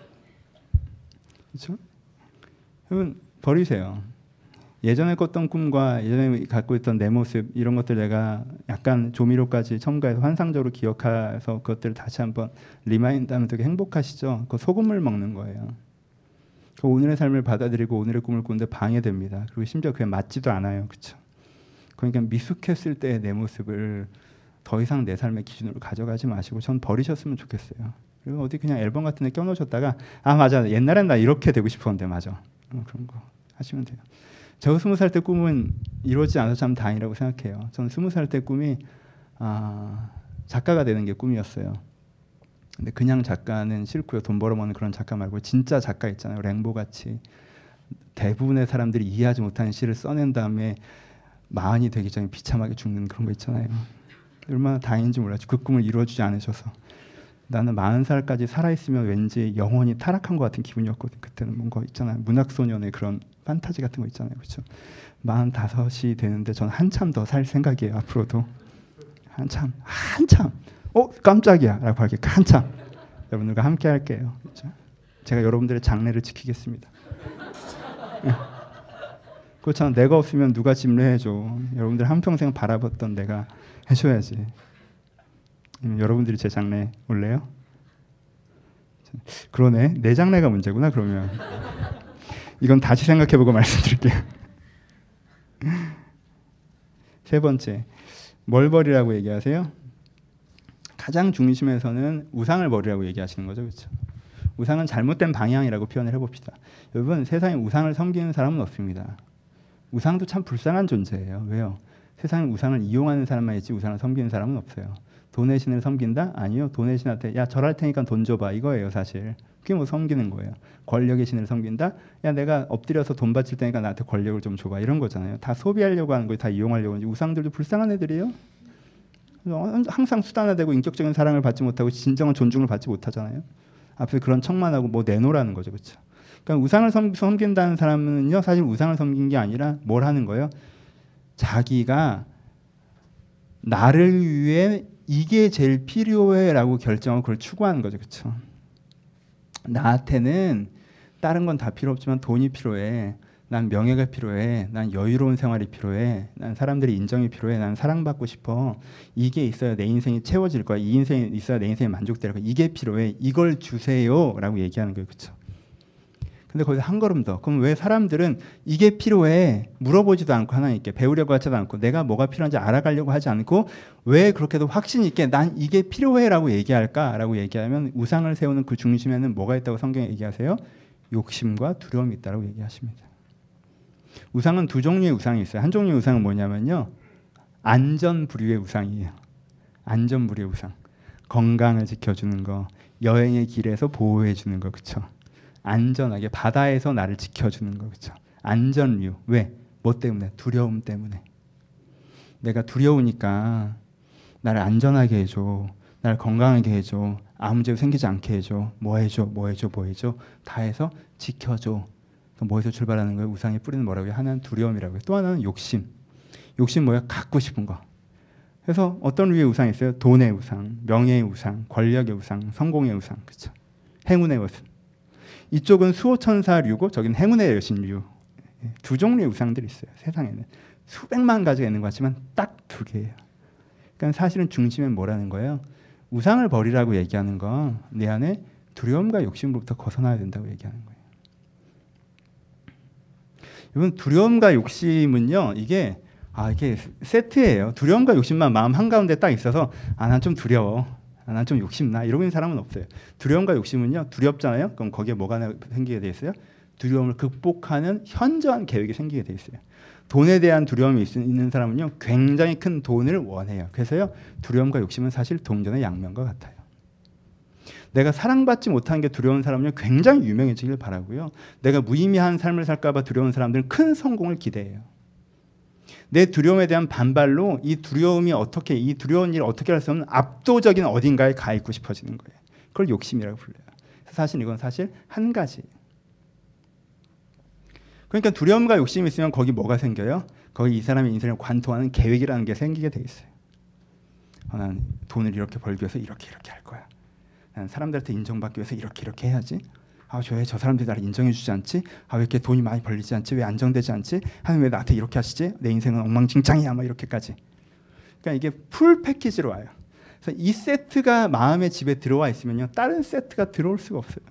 그렇죠? 여러분 버리세요. 예전에 꿨던 꿈과 예전에 갖고 있던 내 모습 이런 것들 내가 약간 조미료까지 첨가해서 환상적으로 기억해서 그것들을 다시 한번 리마인드하면 되게 행복하시죠? 그 소금을 먹는 거예요. 그 오늘의 삶을 받아들이고 오늘의 꿈을 꾸는데 방해됩니다. 그리고 심지어 그게 맞지도 않아요. 그렇죠? 그러니까 미숙했을 때의 내 모습을 더 이상 내 삶의 기준으로 가져가지 마시고 전 버리셨으면 좋겠어요. 그리고 어디 그냥 앨범 같은 데 껴놓으셨다가 아 맞아 옛날엔 나 이렇게 되고 싶었는데 맞아 그런 거 하시면 돼요. 저 20살 때 꿈은 이루어지지 않아서 참 다행이라고 생각해요. 저는 20살 때 꿈이 작가가 되는 게 꿈이었어요. 근데 그냥 작가는 싫고요. 돈 벌어먹는 그런 작가 말고 진짜 작가 있잖아요. 랭보같이 대부분의 사람들이 이해하지 못하는 시를 써낸 다음에 마흔이 되기 전에 비참하게 죽는 그런 거 있잖아요. 얼마나 다행인지 몰라요. 그 꿈을 이루어주지 않으셔서. 나는 40살까지 살아있으면 왠지 영혼이 타락한 것 같은 기분이었거든. 그때는 뭔가 있잖아요. 문학소년의 그런 판타지 같은 거 있잖아요. 그렇죠? 45이 되는데 전 한참 더 살 생각이에요. 앞으로도. 한참. 깜짝이야. 라고 하게 한참. 여러분들과 함께 할게요. 그렇죠? 제가 여러분들의 장래를 지키겠습니다. 그렇잖아. 내가 없으면 누가 집례해줘. 여러분들 한평생 바라봤던 내가 해줘야지. 여러분들이 제 장래 올래요? 그러네. 내 장래가 문제구나. 그러면 이건 다시 생각해보고 말씀드릴게요. 세 번째, 뭘 버리라고 얘기하세요? 가장 중심에서는 우상을 버리라고 얘기하시는 거죠. 그렇죠? 우상은 잘못된 방향이라고 표현을 해봅시다. 여러분 세상에 우상을 섬기는 사람은 없습니다. 우상도 참 불쌍한 존재예요. 왜요? 세상에 우상을 이용하는 사람만 있지 우상을 섬기는 사람은 없어요. 돈의 신을 섬긴다? 아니요. 돈의 신한테 야 절할 테니까 돈 줘봐 이거예요. 사실 그게 뭐 섬기는 거예요. 권력의 신을 섬긴다? 야 내가 엎드려서 돈 바칠 테니까 나한테 권력을 좀 줘봐 이런 거잖아요. 다 소비하려고 하는 거예요. 다 이용하려고 하는 우상들도 불쌍한 애들이에요. 항상 수단화되고 인격적인 사랑을 받지 못하고 진정한 존중을 받지 못하잖아요. 앞에서 그런 척만 하고 뭐 내놓으라는 거죠. 그렇죠? 그러니까 우상을 섬긴다는 사람은요. 사실 우상을 섬긴 게 아니라 뭘 하는 거예요? 자기가 나를 위해 이게 제일 필요해라고 결정하고 그걸 추구하는 거죠. 그렇죠? 나한테는 다른 건 다 필요 없지만 돈이 필요해. 난 명예가 필요해. 난 여유로운 생활이 필요해. 난 사람들이 인정이 필요해. 난 사랑받고 싶어. 이게 있어야 내 인생이 채워질 거야. 이 인생이 있어야 내 인생이 만족될 거야. 이게 필요해. 이걸 주세요라고 얘기하는 거예요. 그렇죠? 근데 거기서 한 걸음 더. 그럼 왜 사람들은 이게 필요해 물어보지도 않고 하나님께 배우려고 하지도 않고 내가 뭐가 필요한지 알아가려고 하지 않고 왜 그렇게도 확신 있게 난 이게 필요해라고 얘기할까라고 얘기하면 우상을 세우는 그 중심에는 뭐가 있다고 성경에 얘기하세요? 욕심과 두려움이 있다고 얘기하십니다. 우상은 두 종류의 우상이 있어요. 한 종류의 우상은 뭐냐면요. 안전부류의 우상이에요. 안전부류의 우상. 건강을 지켜주는 거, 여행의 길에서 보호해주는 거, 그렇죠? 안전하게 바다에서 나를 지켜주는 거, 그렇죠? 안전류. 왜? 뭐 때문에? 두려움 때문에. 내가 두려우니까 나를 안전하게 해줘. 나를 건강하게 해줘. 아무 문제 생기지 않게 해줘. 뭐 해줘? 다 해서 지켜줘. 뭐에서 출발하는 거예요? 우상의 뿌리는 뭐라고요? 하나는 두려움이라고요. 또 하나는 욕심. 욕심 뭐야? 갖고 싶은 거. 그래서 어떤 류의 우상이 있어요? 돈의 우상, 명예의 우상, 권력의 우상, 성공의 우상, 그렇죠? 행운의 우상. 이쪽은 수호천사류고 저긴 행운의 여신류. 두 종류의 우상들이 있어요. 세상에는 수백만 가지가 있는 것 같지만 딱 두 개예요. 그러니까 사실은 중심엔 뭐라는 거예요? 우상을 버리라고 얘기하는 건 내 안에 두려움과 욕심으로부터 벗어나야 된다고 얘기하는 거예요. 여러분 두려움과 욕심은요 이게 세트예요. 두려움과 욕심만 마음 한가운데 딱 있어서 난 좀 두려워. 난 좀 욕심나. 이러고 있는 사람은 없어요. 두려움과 욕심은요 두렵잖아요. 그럼 거기에 뭐가 생기게 돼 있어요? 두려움을 극복하는 현저한 계획이 생기게 돼 있어요. 돈에 대한 두려움이 있는 사람은요 굉장히 큰 돈을 원해요. 그래서요 두려움과 욕심은 사실 동전의 양면과 같아요. 내가 사랑받지 못하는 게 두려운 사람은 굉장히 유명해지길 바라고요. 내가 무의미한 삶을 살까 봐 두려운 사람들은 큰 성공을 기대해요. 내 두려움에 대한 반발로 이 두려운 일을 어떻게 할 수 없는 압도적인 어딘가에 가 있고 싶어지는 거예요. 그걸 욕심이라고 불러요. 사실 이건 사실 한 가지예요. 그러니까 두려움과 욕심이 있으면 거기 뭐가 생겨요? 거기 이 사람의 인생을 관통하는 계획이라는 게 생기게 돼 있어요. 나는 돈을 이렇게 벌기 위해서 이렇게 할 거야. 나는 사람들한테 인정받기 위해서 이렇게 해야지. 왜 저 사람들이 나를 인정해주지 않지? 왜 이렇게 돈이 많이 벌리지 않지? 왜 안정되지 않지? 하나님 왜 나한테 이렇게 하시지? 내 인생은 엉망진창이야. 이렇게까지. 그러니까 이게 풀 패키지로 와요. 그래서 이 세트가 마음의 집에 들어와 있으면요, 다른 세트가 들어올 수가 없어요.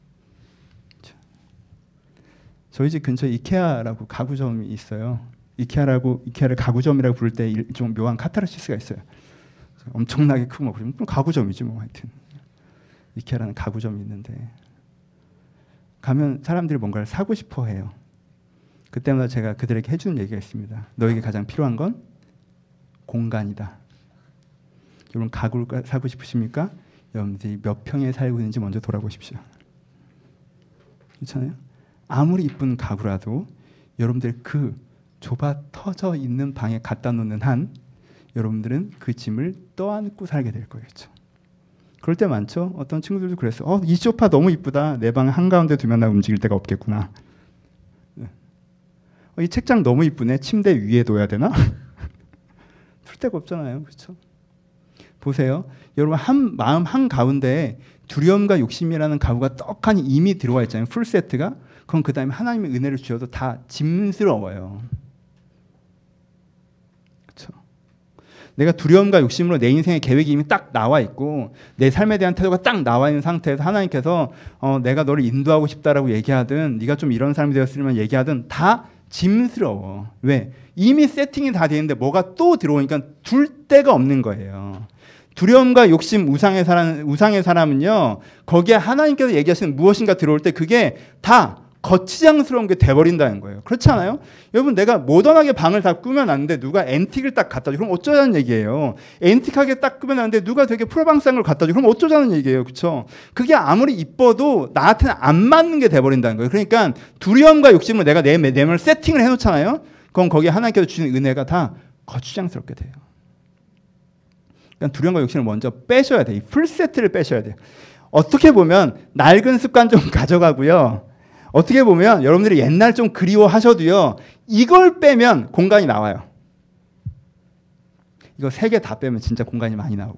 저희 집 근처에 이케아라고 가구점이 있어요. 이케아를 가구점이라고 부를 때 좀 묘한 카타르시스가 있어요. 엄청나게 크고 그러면 가구점이지 하여튼. 이케아라는 가구점이 있는데 가면 사람들이 뭔가를 사고 싶어 해요. 그때마다 제가 그들에게 해주는 얘기가 있습니다. 너에게 가장 필요한 건 공간이다. 여러분 가구를 사고 싶으십니까? 여러분들이 몇 평에 살고 있는지 먼저 돌아보십시오. 그렇잖아요? 아무리 이쁜 가구라도 여러분들 그 좁아 터져 있는 방에 갖다 놓는 한 여러분들은 그 짐을 떠안고 살게 될 거겠죠. 그럴 때 많죠. 어떤 친구들도 그랬어. 이 소파 너무 이쁘다. 내 방 한가운데 두면 나 움직일 데가 없겠구나. 이 책장 너무 이쁘네. 침대 위에 둬야 되나? 둘 데가 없잖아요. 그렇죠? 보세요. 여러분 마음 한가운데 두려움과 욕심이라는 가구가 떡하니 이미 들어와 있잖아요. 풀 세트가. 그럼 그 다음에 하나님의 은혜를 주셔도 다 짐스러워요. 그렇죠? 내가 두려움과 욕심으로 내 인생의 계획이 이미 딱 나와 있고 내 삶에 대한 태도가 딱 나와 있는 상태에서 하나님께서 내가 너를 인도하고 싶다라고 얘기하든 네가 좀 이런 사람이 되었으면 얘기하든 다 짐스러워. 왜? 이미 세팅이 다 되어 있는데 뭐가 또 들어오니까 둘 데가 없는 거예요. 두려움과 욕심, 우상의 사람은요, 거기에 하나님께서 얘기하시는 무엇인가 들어올 때 그게 다 거치장스러운 게 돼버린다는 거예요. 그렇지 않아요? 여러분 내가 모던하게 방을 다 꾸며놨는데 누가 앤틱을 딱 갖다 줘. 그럼 어쩌자는 얘기예요. 앤틱하게 딱 꾸며놨는데 누가 되게 프로방스한 걸 갖다 줘. 그럼 어쩌자는 얘기예요. 그렇죠? 그게 아무리 이뻐도 나한테는 안 맞는 게 돼버린다는 거예요. 그러니까 두려움과 욕심을 내가 내 마음을 세팅을 해놓잖아요. 그럼 거기에 하나님께서 주시는 은혜가 다 거추장스럽게 돼요. 그러니까 두려움과 욕심을 먼저 빼셔야 돼요. 이 풀세트를 빼셔야 돼요. 어떻게 보면 낡은 습관 좀 가져가고요. 어떻게 보면 여러분들이 옛날 좀 그리워하셔도요. 이걸 빼면 공간이 나와요. 이거 3개 다 빼면 진짜 공간이 많이 나오고.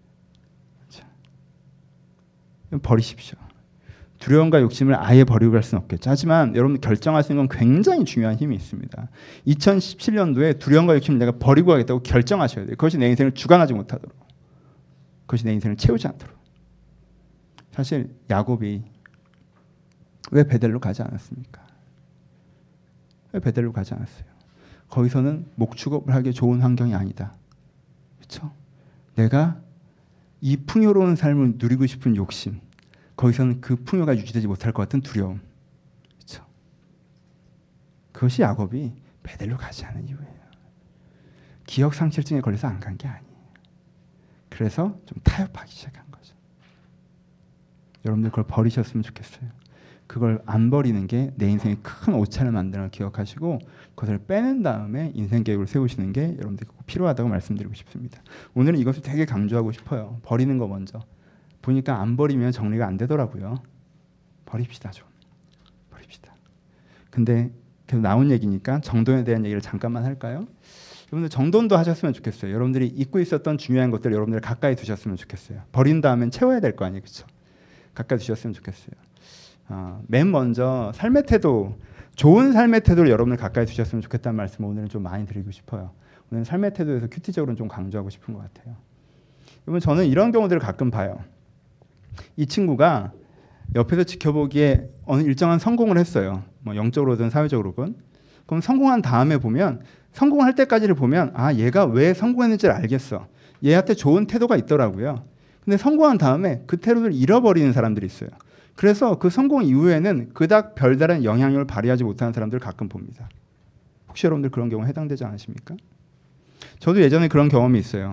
버리십시오. 두려움과 욕심을 아예 버리고 갈 수는 없겠죠. 하지만 여러분 결정하시는 건 굉장히 중요한 힘이 있습니다. 2017년도에 두려움과 욕심을 내가 버리고 가겠다고 결정하셔야 돼요. 그것이 내 인생을 주관하지 못하도록. 그것이 내 인생을 채우지 않도록. 사실 야곱이 왜 베델로 가지 않았습니까? 왜 베델로 가지 않았어요? 거기서는 목축업을 하기 좋은 환경이 아니다. 그렇죠? 내가 이 풍요로운 삶을 누리고 싶은 욕심, 거기서는 그 풍요가 유지되지 못할 것 같은 두려움. 그렇죠? 그것이 야곱이 베델로 가지 않은 이유예요. 기억상실증에 걸려서 안 간 게 아니에요. 그래서 좀 타협하기 시작한 거죠. 여러분들 그걸 버리셨으면 좋겠어요. 그걸 안 버리는 게 내 인생에 큰 오차를 만드는 걸 기억하시고 그것을 빼낸 다음에 인생 계획을 세우시는 게 여러분들께 꼭 필요하다고 말씀드리고 싶습니다. 오늘은 이것을 되게 강조하고 싶어요. 버리는 거 먼저. 보니까 안 버리면 정리가 안 되더라고요. 버립시다 좀. 버립시다. 근데 계속 나온 얘기니까 정돈에 대한 얘기를 잠깐만 할까요? 여러분들 정돈도 하셨으면 좋겠어요. 여러분들이 잊고 있었던 중요한 것들 여러분들 가까이 두셨으면 좋겠어요. 버린 다음엔 채워야 될 거 아니에요. 그렇죠? 가까이 두셨으면 좋겠어요. 맨 먼저 삶의 태도, 좋은 삶의 태도를 여러분들 가까이 두셨으면 좋겠다는 말씀을 오늘은 좀 많이 드리고 싶어요. 오늘 삶의 태도에서 큐티적으로 좀 강조하고 싶은 것 같아요. 여러분 저는 이런 경우들을 가끔 봐요. 이 친구가 옆에서 지켜보기에 어느 일정한 성공을 했어요. 뭐 영적으로든 사회적으로든. 그럼 성공한 다음에 보면 성공할 때까지를 보면 얘가 왜 성공했는지를 알겠어. 얘한테 좋은 태도가 있더라고요. 근데 성공한 다음에 그 태도를 잃어버리는 사람들이 있어요. 그래서 그 성공 이후에는 그닥 별다른 영향력을 발휘하지 못하는 사람들을 가끔 봅니다. 혹시 여러분들 그런 경우에 해당되지 않으십니까? 저도 예전에 그런 경험이 있어요.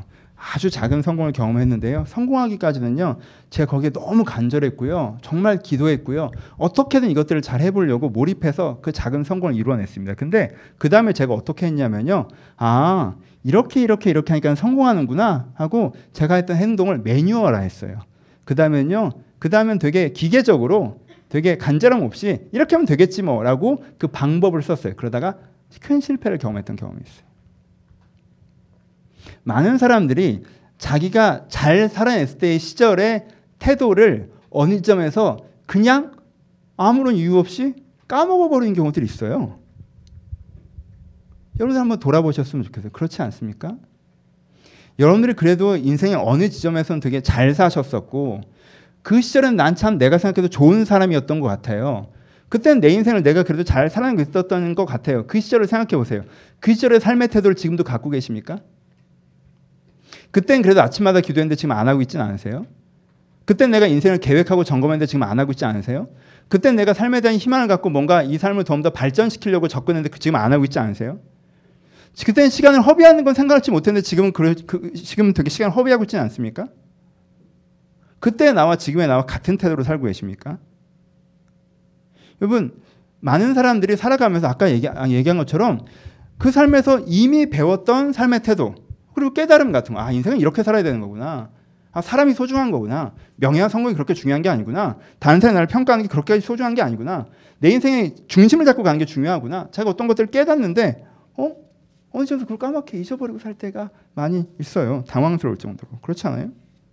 아주 작은 성공을 경험했는데요. 성공하기까지는요. 제가 거기에 너무 간절했고요. 정말 기도했고요. 어떻게든 이것들을 잘 해보려고 몰입해서 그 작은 성공을 이루어냈습니다. 근데 그 다음에 제가 어떻게 했냐면요. 아, 이렇게 하니까 성공하는구나 하고 제가 했던 행동을 매뉴얼화했어요. 그 다음엔 되게 기계적으로 되게 간절함 없이 이렇게 하면 되겠지 뭐라고 그 방법을 썼어요. 그러다가 큰 실패를 경험했던 경험이 있어요. 많은 사람들이 자기가 잘 살아냈을 때의 시절의 태도를 어느 점에서 그냥 아무런 이유 없이 까먹어버리는 경우들이 있어요. 여러분들 한번 돌아보셨으면 좋겠어요. 그렇지 않습니까? 여러분들이 그래도 인생의 어느 지점에서는 되게 잘 사셨었고 그 시절은 난 참 내가 생각해도 좋은 사람이었던 것 같아요. 그때는 내 인생을 내가 그래도 잘 살아내고 있었던 것 같아요. 그 시절을 생각해 보세요. 그 시절의 삶의 태도를 지금도 갖고 계십니까? 그땐 그래도 아침마다 기도했는데 지금 안 하고 있지는 않으세요? 그땐 내가 인생을 계획하고 점검했는데 지금 안 하고 있지 않으세요? 그땐 내가 삶에 대한 희망을 갖고 뭔가 이 삶을 좀 더 발전시키려고 접근했는데 지금 안 하고 있지 않으세요? 그땐 시간을 허비하는 건 생각하지 못했는데 지금은 되게 시간을 허비하고 있지는 않습니까? 그때 나와 지금의 나와 같은 태도로 살고 계십니까? 여러분, 많은 사람들이 살아가면서 아까 얘기한 것처럼 그 삶에서 이미 배웠던 삶의 태도 그리고 깨달음 같은 거. 아, 인생은 이렇게 살아야 되는 거구나. 아, 사람이 소중한 거구나. 명예와 성공이 그렇게 중요한 게 아니구나. 다른 사람이 나를 평가하는 게 그렇게 소중한 게 아니구나. 내 인생의 중심을 잡고 가는 게 중요하구나. 자기가 어떤 것들을 깨닫는데 어느 정도 그걸 까맣게 잊어버리고 살 때가 많이 있어요. 당황스러울 정도로. 그렇지 않아요?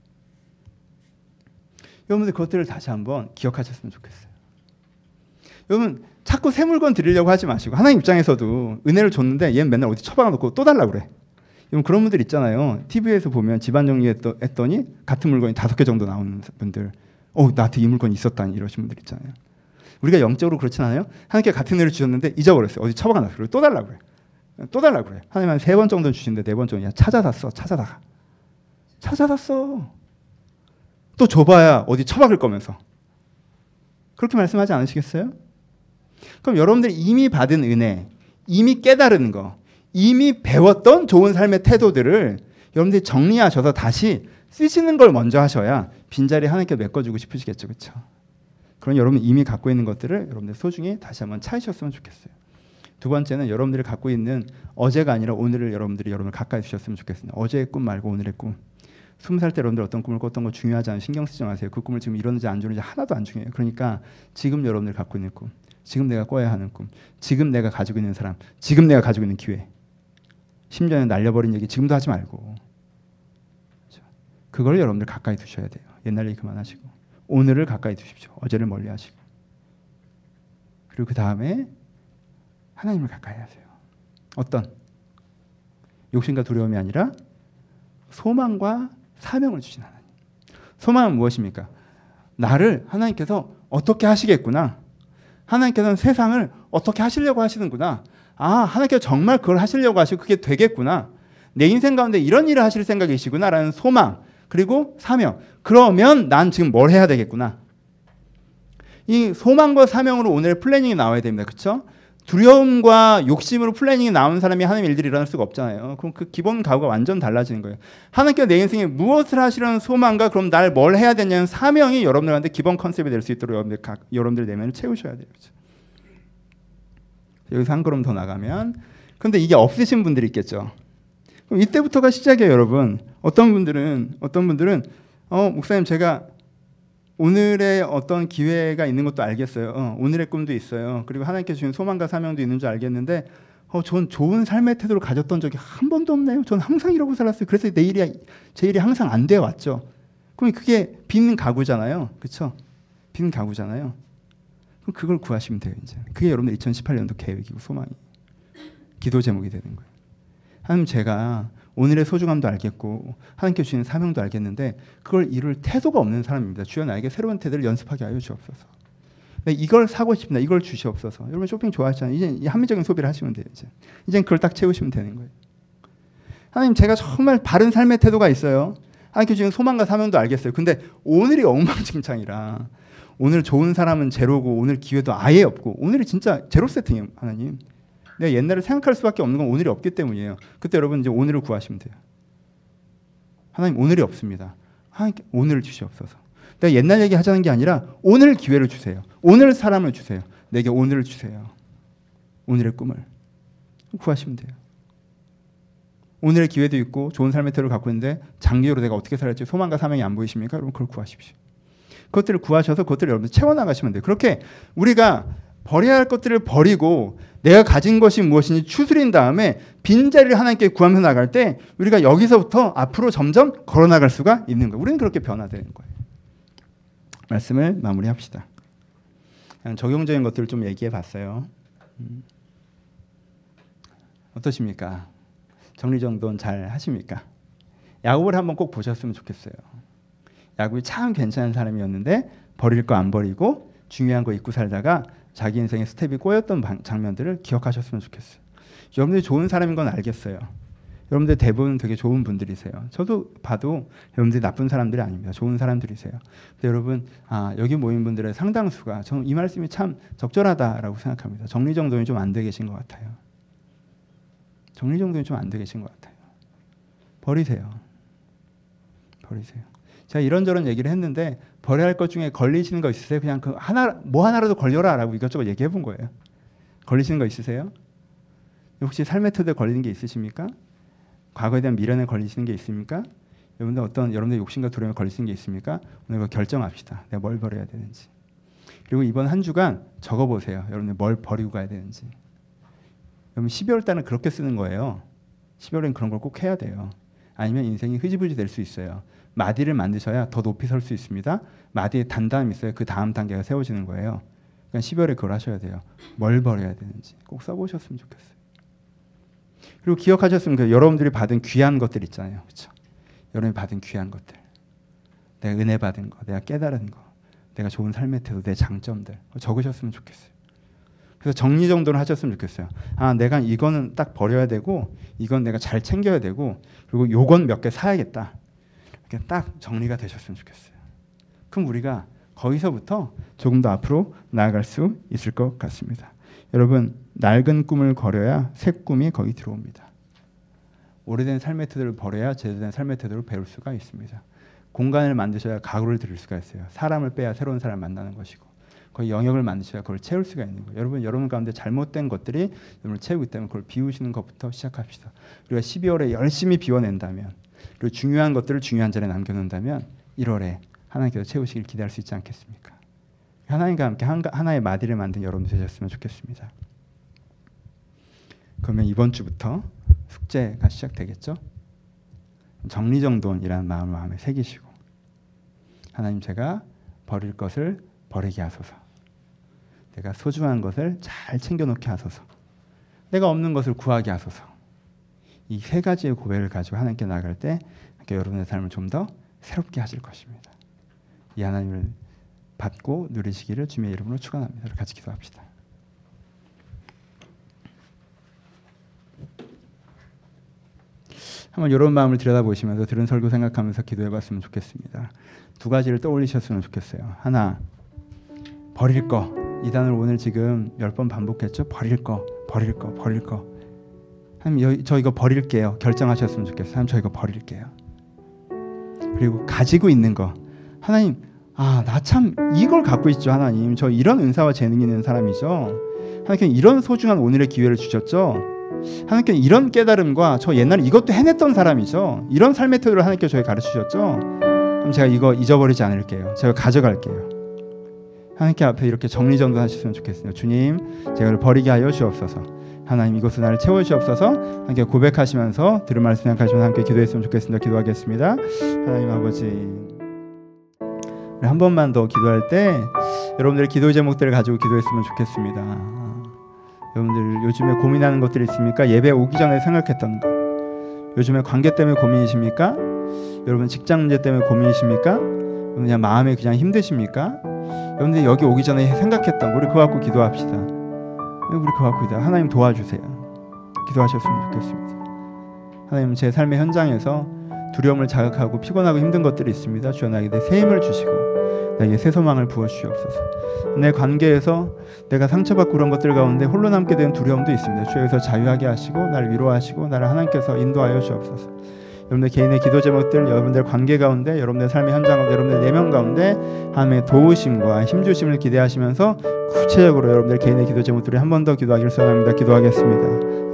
여러분들 그것들을 다시 한번 기억하셨으면 좋겠어요. 여러분 자꾸 새 물건 드리려고 하지 마시고 하나님 입장에서도 은혜를 줬는데 얘는 맨날 어디 처박아 놓고 또 달라고 그래. 여러분 그런 분들 있잖아요. TV에서 보면 집안 정리했더니 같은 물건이 5개 정도 나오는 분들. 나한테 이 물건이 있었다니 이러신 분들 있잖아요. 우리가 영적으로 그렇진 않아요? 하나님께 같은 은혜를 주셨는데 잊어버렸어요. 어디 처박아 놨어요. 또 달라고 그래. 또 달라고 그래. 하나님 한 3번 정도 주시는데 4번 정도 찾아다 써. 찾아다 써. 또 줘봐야 어디 처박을 거면서. 그렇게 말씀하지 않으시겠어요? 그럼 여러분들이 이미 받은 은혜, 이미 깨달은 거, 이미 배웠던 좋은 삶의 태도들을 여러분들이 정리하셔서 다시 쓰시는 걸 먼저 하셔야 빈자리 하나님께 메꿔주고 싶으시겠죠. 그렇죠? 그럼 여러분 이미 갖고 있는 것들을 여러분들 소중히 다시 한번 찾으셨으면 좋겠어요. 두 번째는 여러분들이 갖고 있는 어제가 아니라 오늘을 여러분들이 가까이 두셨으면 좋겠습니다. 어제의 꿈 말고 오늘의 꿈. 20살 때 여러분들 어떤 꿈을 꿨던 거 중요하지 않아요. 신경 쓰지 마세요. 그 꿈을 지금 이루는지 안 이루는지 하나도 안 중요해요. 그러니까 지금 여러분들 갖고 있는 꿈, 지금 내가 꿔야 하는 꿈, 지금 내가 가지고 있는 사람, 지금 내가 가지고 있는 기회. 심지어는 날려버린 얘기 지금도 하지 말고 그걸 여러분들 가까이 두셔야 돼요. 옛날 얘기 그만하시고 오늘을 가까이 두십시오. 어제를 멀리하시고 그리고 그 다음에 하나님을 가까이 하세요. 어떤? 욕심과 두려움이 아니라 소망과 사명을 주신 하나님. 소망은 무엇입니까? 나를 하나님께서 어떻게 하시겠구나. 하나님께서는 세상을 어떻게 하시려고 하시는구나. 아, 하나님께서 정말 그걸 하시려고 하시고 그게 되겠구나. 내 인생 가운데 이런 일을 하실 생각이시구나라는 소망 그리고 사명. 그러면 난 지금 뭘 해야 되겠구나. 이 소망과 사명으로 오늘의 플래닝이 나와야 됩니다. 그렇죠? 두려움과 욕심으로 플래닝이 나온 사람이 하나님의 일들이 일어날 수가 없잖아요. 그럼 그 기본 각오가 완전 달라지는 거예요. 하나님께서 내 인생에 무엇을 하시려는 소망과 그럼 날 뭘 해야 되냐는 사명이 여러분들한테 기본 컨셉이 될 수 있도록 여러분들 내면을 채우셔야 돼요. 그렇죠? 여기서 한 걸음 더 나가면 근데 이게 없으신 분들이 있겠죠. 그럼 이때부터가 시작이에요. 여러분. 어떤 분들은 목사님 제가 오늘의 어떤 기회가 있는 것도 알겠어요. 오늘의 꿈도 있어요. 그리고 하나님께서 주신 소망과 사명도 있는 줄 알겠는데 전 좋은 삶의 태도를 가졌던 적이 한 번도 없네요. 전 항상 이러고 살았어요. 그래서 제 일이 항상 안 되어 왔죠. 그럼 그게 빈 가구잖아요. 그렇죠? 빈 가구잖아요. 그럼 그걸 구하시면 돼요. 이제 그게 여러분들 2018년도 계획이고 소망이 기도 제목이 되는 거예요. 하나님 제가 오늘의 소중함도 알겠고 하나님께 주시는 사명도 알겠는데 그걸 이룰 태도가 없는 사람입니다. 주여 나에게 새로운 태도를 연습하게 하여 주옵소서. 이걸 사고 싶습니다. 이걸 주시옵소서. 여러분 쇼핑 좋아하시잖아요. 이제 합리적인 소비를 하시면 돼요. 이제 그걸 딱 채우시면 되는 거예요. 하나님 제가 정말 바른 삶의 태도가 있어요. 하나님께 주시는 소망과 사명도 알겠어요. 근데 오늘이 엉망진창이라 오늘 좋은 사람은 제로고 오늘 기회도 아예 없고 오늘이 진짜 제로 세팅이에요. 하나님. 내가 옛날을 생각할 수밖에 없는 건 오늘이 없기 때문이에요. 그때 여러분 이제 오늘을 구하시면 돼요. 하나님 오늘이 없습니다. 하나님께 오늘을 주시옵소서. 내가 옛날 얘기 하자는 게 아니라 오늘 기회를 주세요. 오늘 사람을 주세요. 내게 오늘을 주세요. 오늘의 꿈을 구하시면 돼요. 오늘의 기회도 있고 좋은 삶의 태도를 갖고 있는데 장기적으로 내가 어떻게 살할지 소망과 사명이 안 보이십니까? 여러분 그걸 구하십시오. 그것들을 구하셔서 그것들을 여러분 채워나가시면 돼요. 그렇게 우리가 버려야 할 것들을 버리고 내가 가진 것이 무엇인지 추스린 다음에 빈자리를 하나님께 구하면서 나갈 때 우리가 여기서부터 앞으로 점점 걸어나갈 수가 있는 거예요. 우리는 그렇게 변화되는 거예요. 말씀을 마무리합시다. 그냥 적용적인 것들을 좀 얘기해 봤어요. 어떠십니까? 정리정돈 잘 하십니까? 야곱을 한번 꼭 보셨으면 좋겠어요. 야곱이 참 괜찮은 사람이었는데 버릴 거 안 버리고 중요한 거 잊고 살다가 자기 인생의 스텝이 꼬였던 장면들을 기억하셨으면 좋겠어요. 여러분들이 좋은 사람인 건 알겠어요. 여러분들 대부분 되게 좋은 분들이세요. 저도 봐도 여러분들이 나쁜 사람들이 아닙니다. 좋은 사람들이세요. 근데 여러분 여기 모인 분들의 상당수가 저는 이 말씀이 참 적절하다라고 생각합니다. 정리정돈이 좀 안 돼 계신 것 같아요. 정리정돈이 좀 안 돼 계신 것 같아요. 버리세요. 버리세요. 제가 이런저런 얘기를 했는데 버려야 할 것 중에 걸리시는 거 있으세요? 그냥 그 하나라도 걸려라라고 이것저것 얘기해 본 거예요. 걸리시는 거 있으세요? 혹시 삶의 태도에 걸리는 게 있으십니까? 과거에 대한 미련에 걸리시는 게 있습니까? 여러분들 욕심과 두려움에 걸리시는 게 있습니까? 오늘 그거 결정합시다. 내가 뭘 버려야 되는지. 그리고 이번 한 주간 적어보세요. 여러분들 뭘 버리고 가야 되는지. 여러분 12월 달은 그렇게 쓰는 거예요. 12월엔 그런 걸 꼭 해야 돼요. 아니면 인생이 흐지부지 될 수 있어요. 마디를 만드셔야 더 높이 설 수 있습니다. 마디에 단단함이 있어야 그 다음 단계가 세워지는 거예요. 그러니까 12월에 그걸 하셔야 돼요. 뭘 버려야 되는지 꼭 써보셨으면 좋겠어요. 그리고 기억하셨으면 좋겠어요. 여러분들이 받은 귀한 것들 있잖아요. 그렇죠? 여러분이 받은 귀한 것들. 내가 은혜 받은 거, 내가 깨달은 거, 내가 좋은 삶의 태도, 내 장점들 적으셨으면 좋겠어요. 그래서 정리정돈을 하셨으면 좋겠어요. 내가 이거는 딱 버려야 되고 이건 내가 잘 챙겨야 되고 그리고 요건 몇 개 사야겠다. 이렇게 딱 정리가 되셨으면 좋겠어요. 그럼 우리가 거기서부터 조금 더 앞으로 나아갈 수 있을 것 같습니다. 여러분 낡은 꿈을 버려야 새 꿈이 거기 들어옵니다. 오래된 삶의 태도를 버려야 제대로 삶의 태도를 배울 수가 있습니다. 공간을 만드셔야 가구를 들일 수가 있어요. 사람을 빼야 새로운 사람을 만나는 것이고 거기 영역을 만드셔야 그걸 채울 수가 있는 거예요. 여러분 가운데 잘못된 것들이 여러분을 채우기 때문에 그걸 비우시는 것부터 시작합시다. 우리가 12월에 열심히 비워낸다면 그리고 중요한 것들을 중요한 자리에 남겨놓는다면 1월에 하나님께서 채우시길 기대할 수 있지 않겠습니까? 하나님과 함께 하나의 마디를 만든 여러분 되셨으면 좋겠습니다. 그러면 이번 주부터 숙제가 시작되겠죠? 정리정돈이라는 마음을 마음에 새기시고 하나님 제가 버릴 것을 버리게 하소서. 내가 소중한 것을 잘 챙겨놓게 하소서. 내가 없는 것을 구하게 하소서. 이 세 가지의 고백을 가지고 하나님께 나아갈 때 여러분의 삶을 좀 더 새롭게 하실 것입니다. 이 하나님을 받고 누리시기를 주님의 이름으로 축원합니다. 같이 기도합시다. 한번 이런 마음을 들여다보시면서 들은 설교 생각하면서 기도해봤으면 좋겠습니다. 두 가지를 떠올리셨으면 좋겠어요. 하나, 버릴 거. 이 단어를 오늘 지금 10번 반복했죠. 버릴 거, 버릴 거, 버릴 거. 하나님 저 이거 버릴게요. 결정하셨으면 좋겠어요. 하나님 저 이거 버릴게요. 그리고 가지고 있는 거. 하나님 나 참 이걸 갖고 있죠. 하나님 저 이런 은사와 재능이 있는 사람이죠. 하나님께 이런 소중한 오늘의 기회를 주셨죠. 하나님께 이런 깨달음과 저 옛날에 이것도 해냈던 사람이죠. 이런 삶의 태도를 하나님께 저희 가르치셨죠. 그럼 제가 이거 잊어버리지 않을게요. 제가 가져갈게요. 하나님께 앞에 이렇게 정리정돈 하셨으면 좋겠어요. 주님 제가 이걸 버리게 하여 주옵소서. 하나님 이것으로 나를 채워주옵소서. 함께 고백하시면서 들은 말씀 생각하시면서 함께 기도했으면 좋겠습니다. 기도하겠습니다. 하나님 아버지 우리 한 번만 더 기도할 때 여러분들의 기도 제목들을 가지고 기도했으면 좋겠습니다. 여러분들 요즘에 고민하는 것들이 있습니까? 예배 오기 전에 생각했던 거. 요즘에 관계 때문에 고민이십니까? 여러분 직장 문제 때문에 고민이십니까? 여러분 그냥 마음에 그냥 힘드십니까? 여러분들 여기 오기 전에 생각했던 거 우리 그거 갖고 기도합시다. 우리 그거 갖고 기도합시다. 하나님 도와주세요. 기도하셨으면 좋겠습니다. 하나님 제 삶의 현장에서 두려움을 자극하고 피곤하고 힘든 것들이 있습니다. 주여 나에게 새 힘을 주시고 나에게 새 소망을 부어주시옵소서. 내 관계에서 내가 상처받고 그런 것들 가운데 홀로 남게 된 두려움도 있습니다. 주여서 자유하게 하시고 나를 위로하시고 나를 하나님께서 인도하여 주옵소서. 여러분들 개인의 기도 제목들, 여러분들 관계 가운데, 여러분들 삶의 현장 가운데, 여러분들 내면 가운데 하나님의 도우심과 힘주심을 기대하시면서 구체적으로 여러분들 개인의 기도 제목들이 한 번 더 기도하기를 소원합니다. 기도하겠습니다.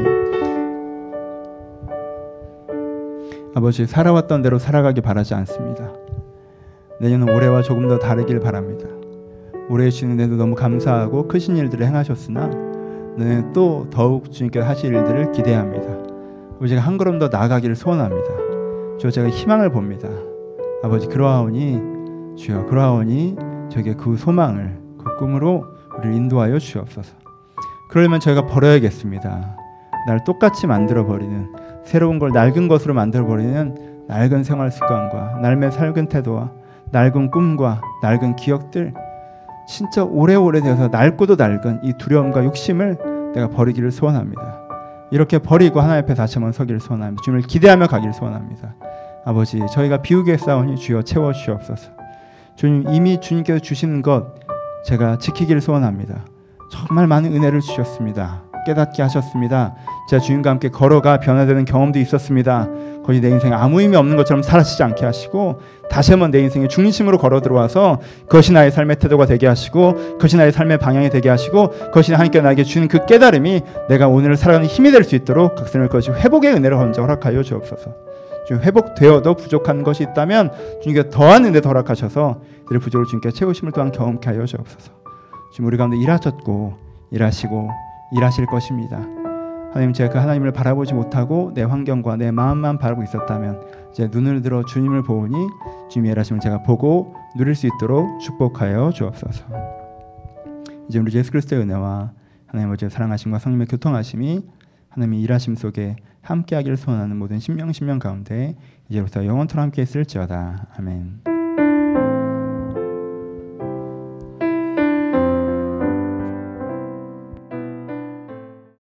아버지, 살아왔던 대로 살아가기 바라지 않습니다. 내년은 올해와 조금 더 다르길 바랍니다. 올해 주시는데도 너무 감사하고 크신 일들을 행하셨으나 내년 또 더욱 주님께서 하실 일들을 기대합니다. 제가 한 걸음 더 나아가기를 소원합니다. 주여, 제가 희망을 봅니다. 아버지, 그러하오니 주여, 그러하오니 저에게 그 소망을, 그 꿈으로 우리를 인도하여 주옵소서. 그러려면 저희가 버려야겠습니다. 날 똑같이 만들어버리는, 새로운 걸 낡은 것으로 만들어버리는 낡은 생활 습관과 낡은 살근 태도와 낡은 꿈과 낡은 기억들, 진짜 오래오래 되어서 낡고도 낡은 이 두려움과 욕심을 내가 버리기를 소원합니다. 이렇게 버리고 하나님 앞에 다시 한번 서기를 소원합니다. 주님을 기대하며 가기를 소원합니다. 아버지, 저희가 비우게 싸우니 주여 채워주시옵소서. 주님, 이미 주님께서 주신 것 제가 지키기를 소원합니다. 정말 많은 은혜를 주셨습니다. 깨닫게 하셨습니다. 제가 주님과 함께 걸어가 변화되는 경험도 있었습니다. 거의 내 인생에 아무 의미 없는 것처럼 사라지지 않게 하시고 다시 한번 내 인생의 중심으로 걸어 들어와서 그것이 나의 삶의 태도가 되게 하시고 그것이 나의 삶의 방향이 되게 하시고 그것이 하나님께 나에게 주는 그 깨달음이 내가 오늘을 살아가는 힘이 될 수 있도록 각성을 것이 회복의 은혜를 먼저 허락하여 주옵소서. 주님, 회복되어도 부족한 것이 있다면 주님께서 더한 은혜 허락하셔서 이들 부족을 주님께 채우심을 또한 경험케 하여 주옵소서. 지금 우리 가운데 일하셨고 일하시고 일하실 것입니다. 하나님, 제가 그 하나님을 바라보지 못하고 내 환경과 내 마음만 바라보고 있었다면 이제 눈을 들어 주님을 보니 주님의 일하심을 제가 보고 누릴 수 있도록 축복하여 주옵소서. 이제 우리 예수 그리스도의 은혜와 하나님 아버지의 사랑하심과 성령의 교통하심이 하나님의 일하심 속에 함께하기를 소원하는 모든 신명 가운데 이제부터 영원토록 함께 있을지어다. 아멘.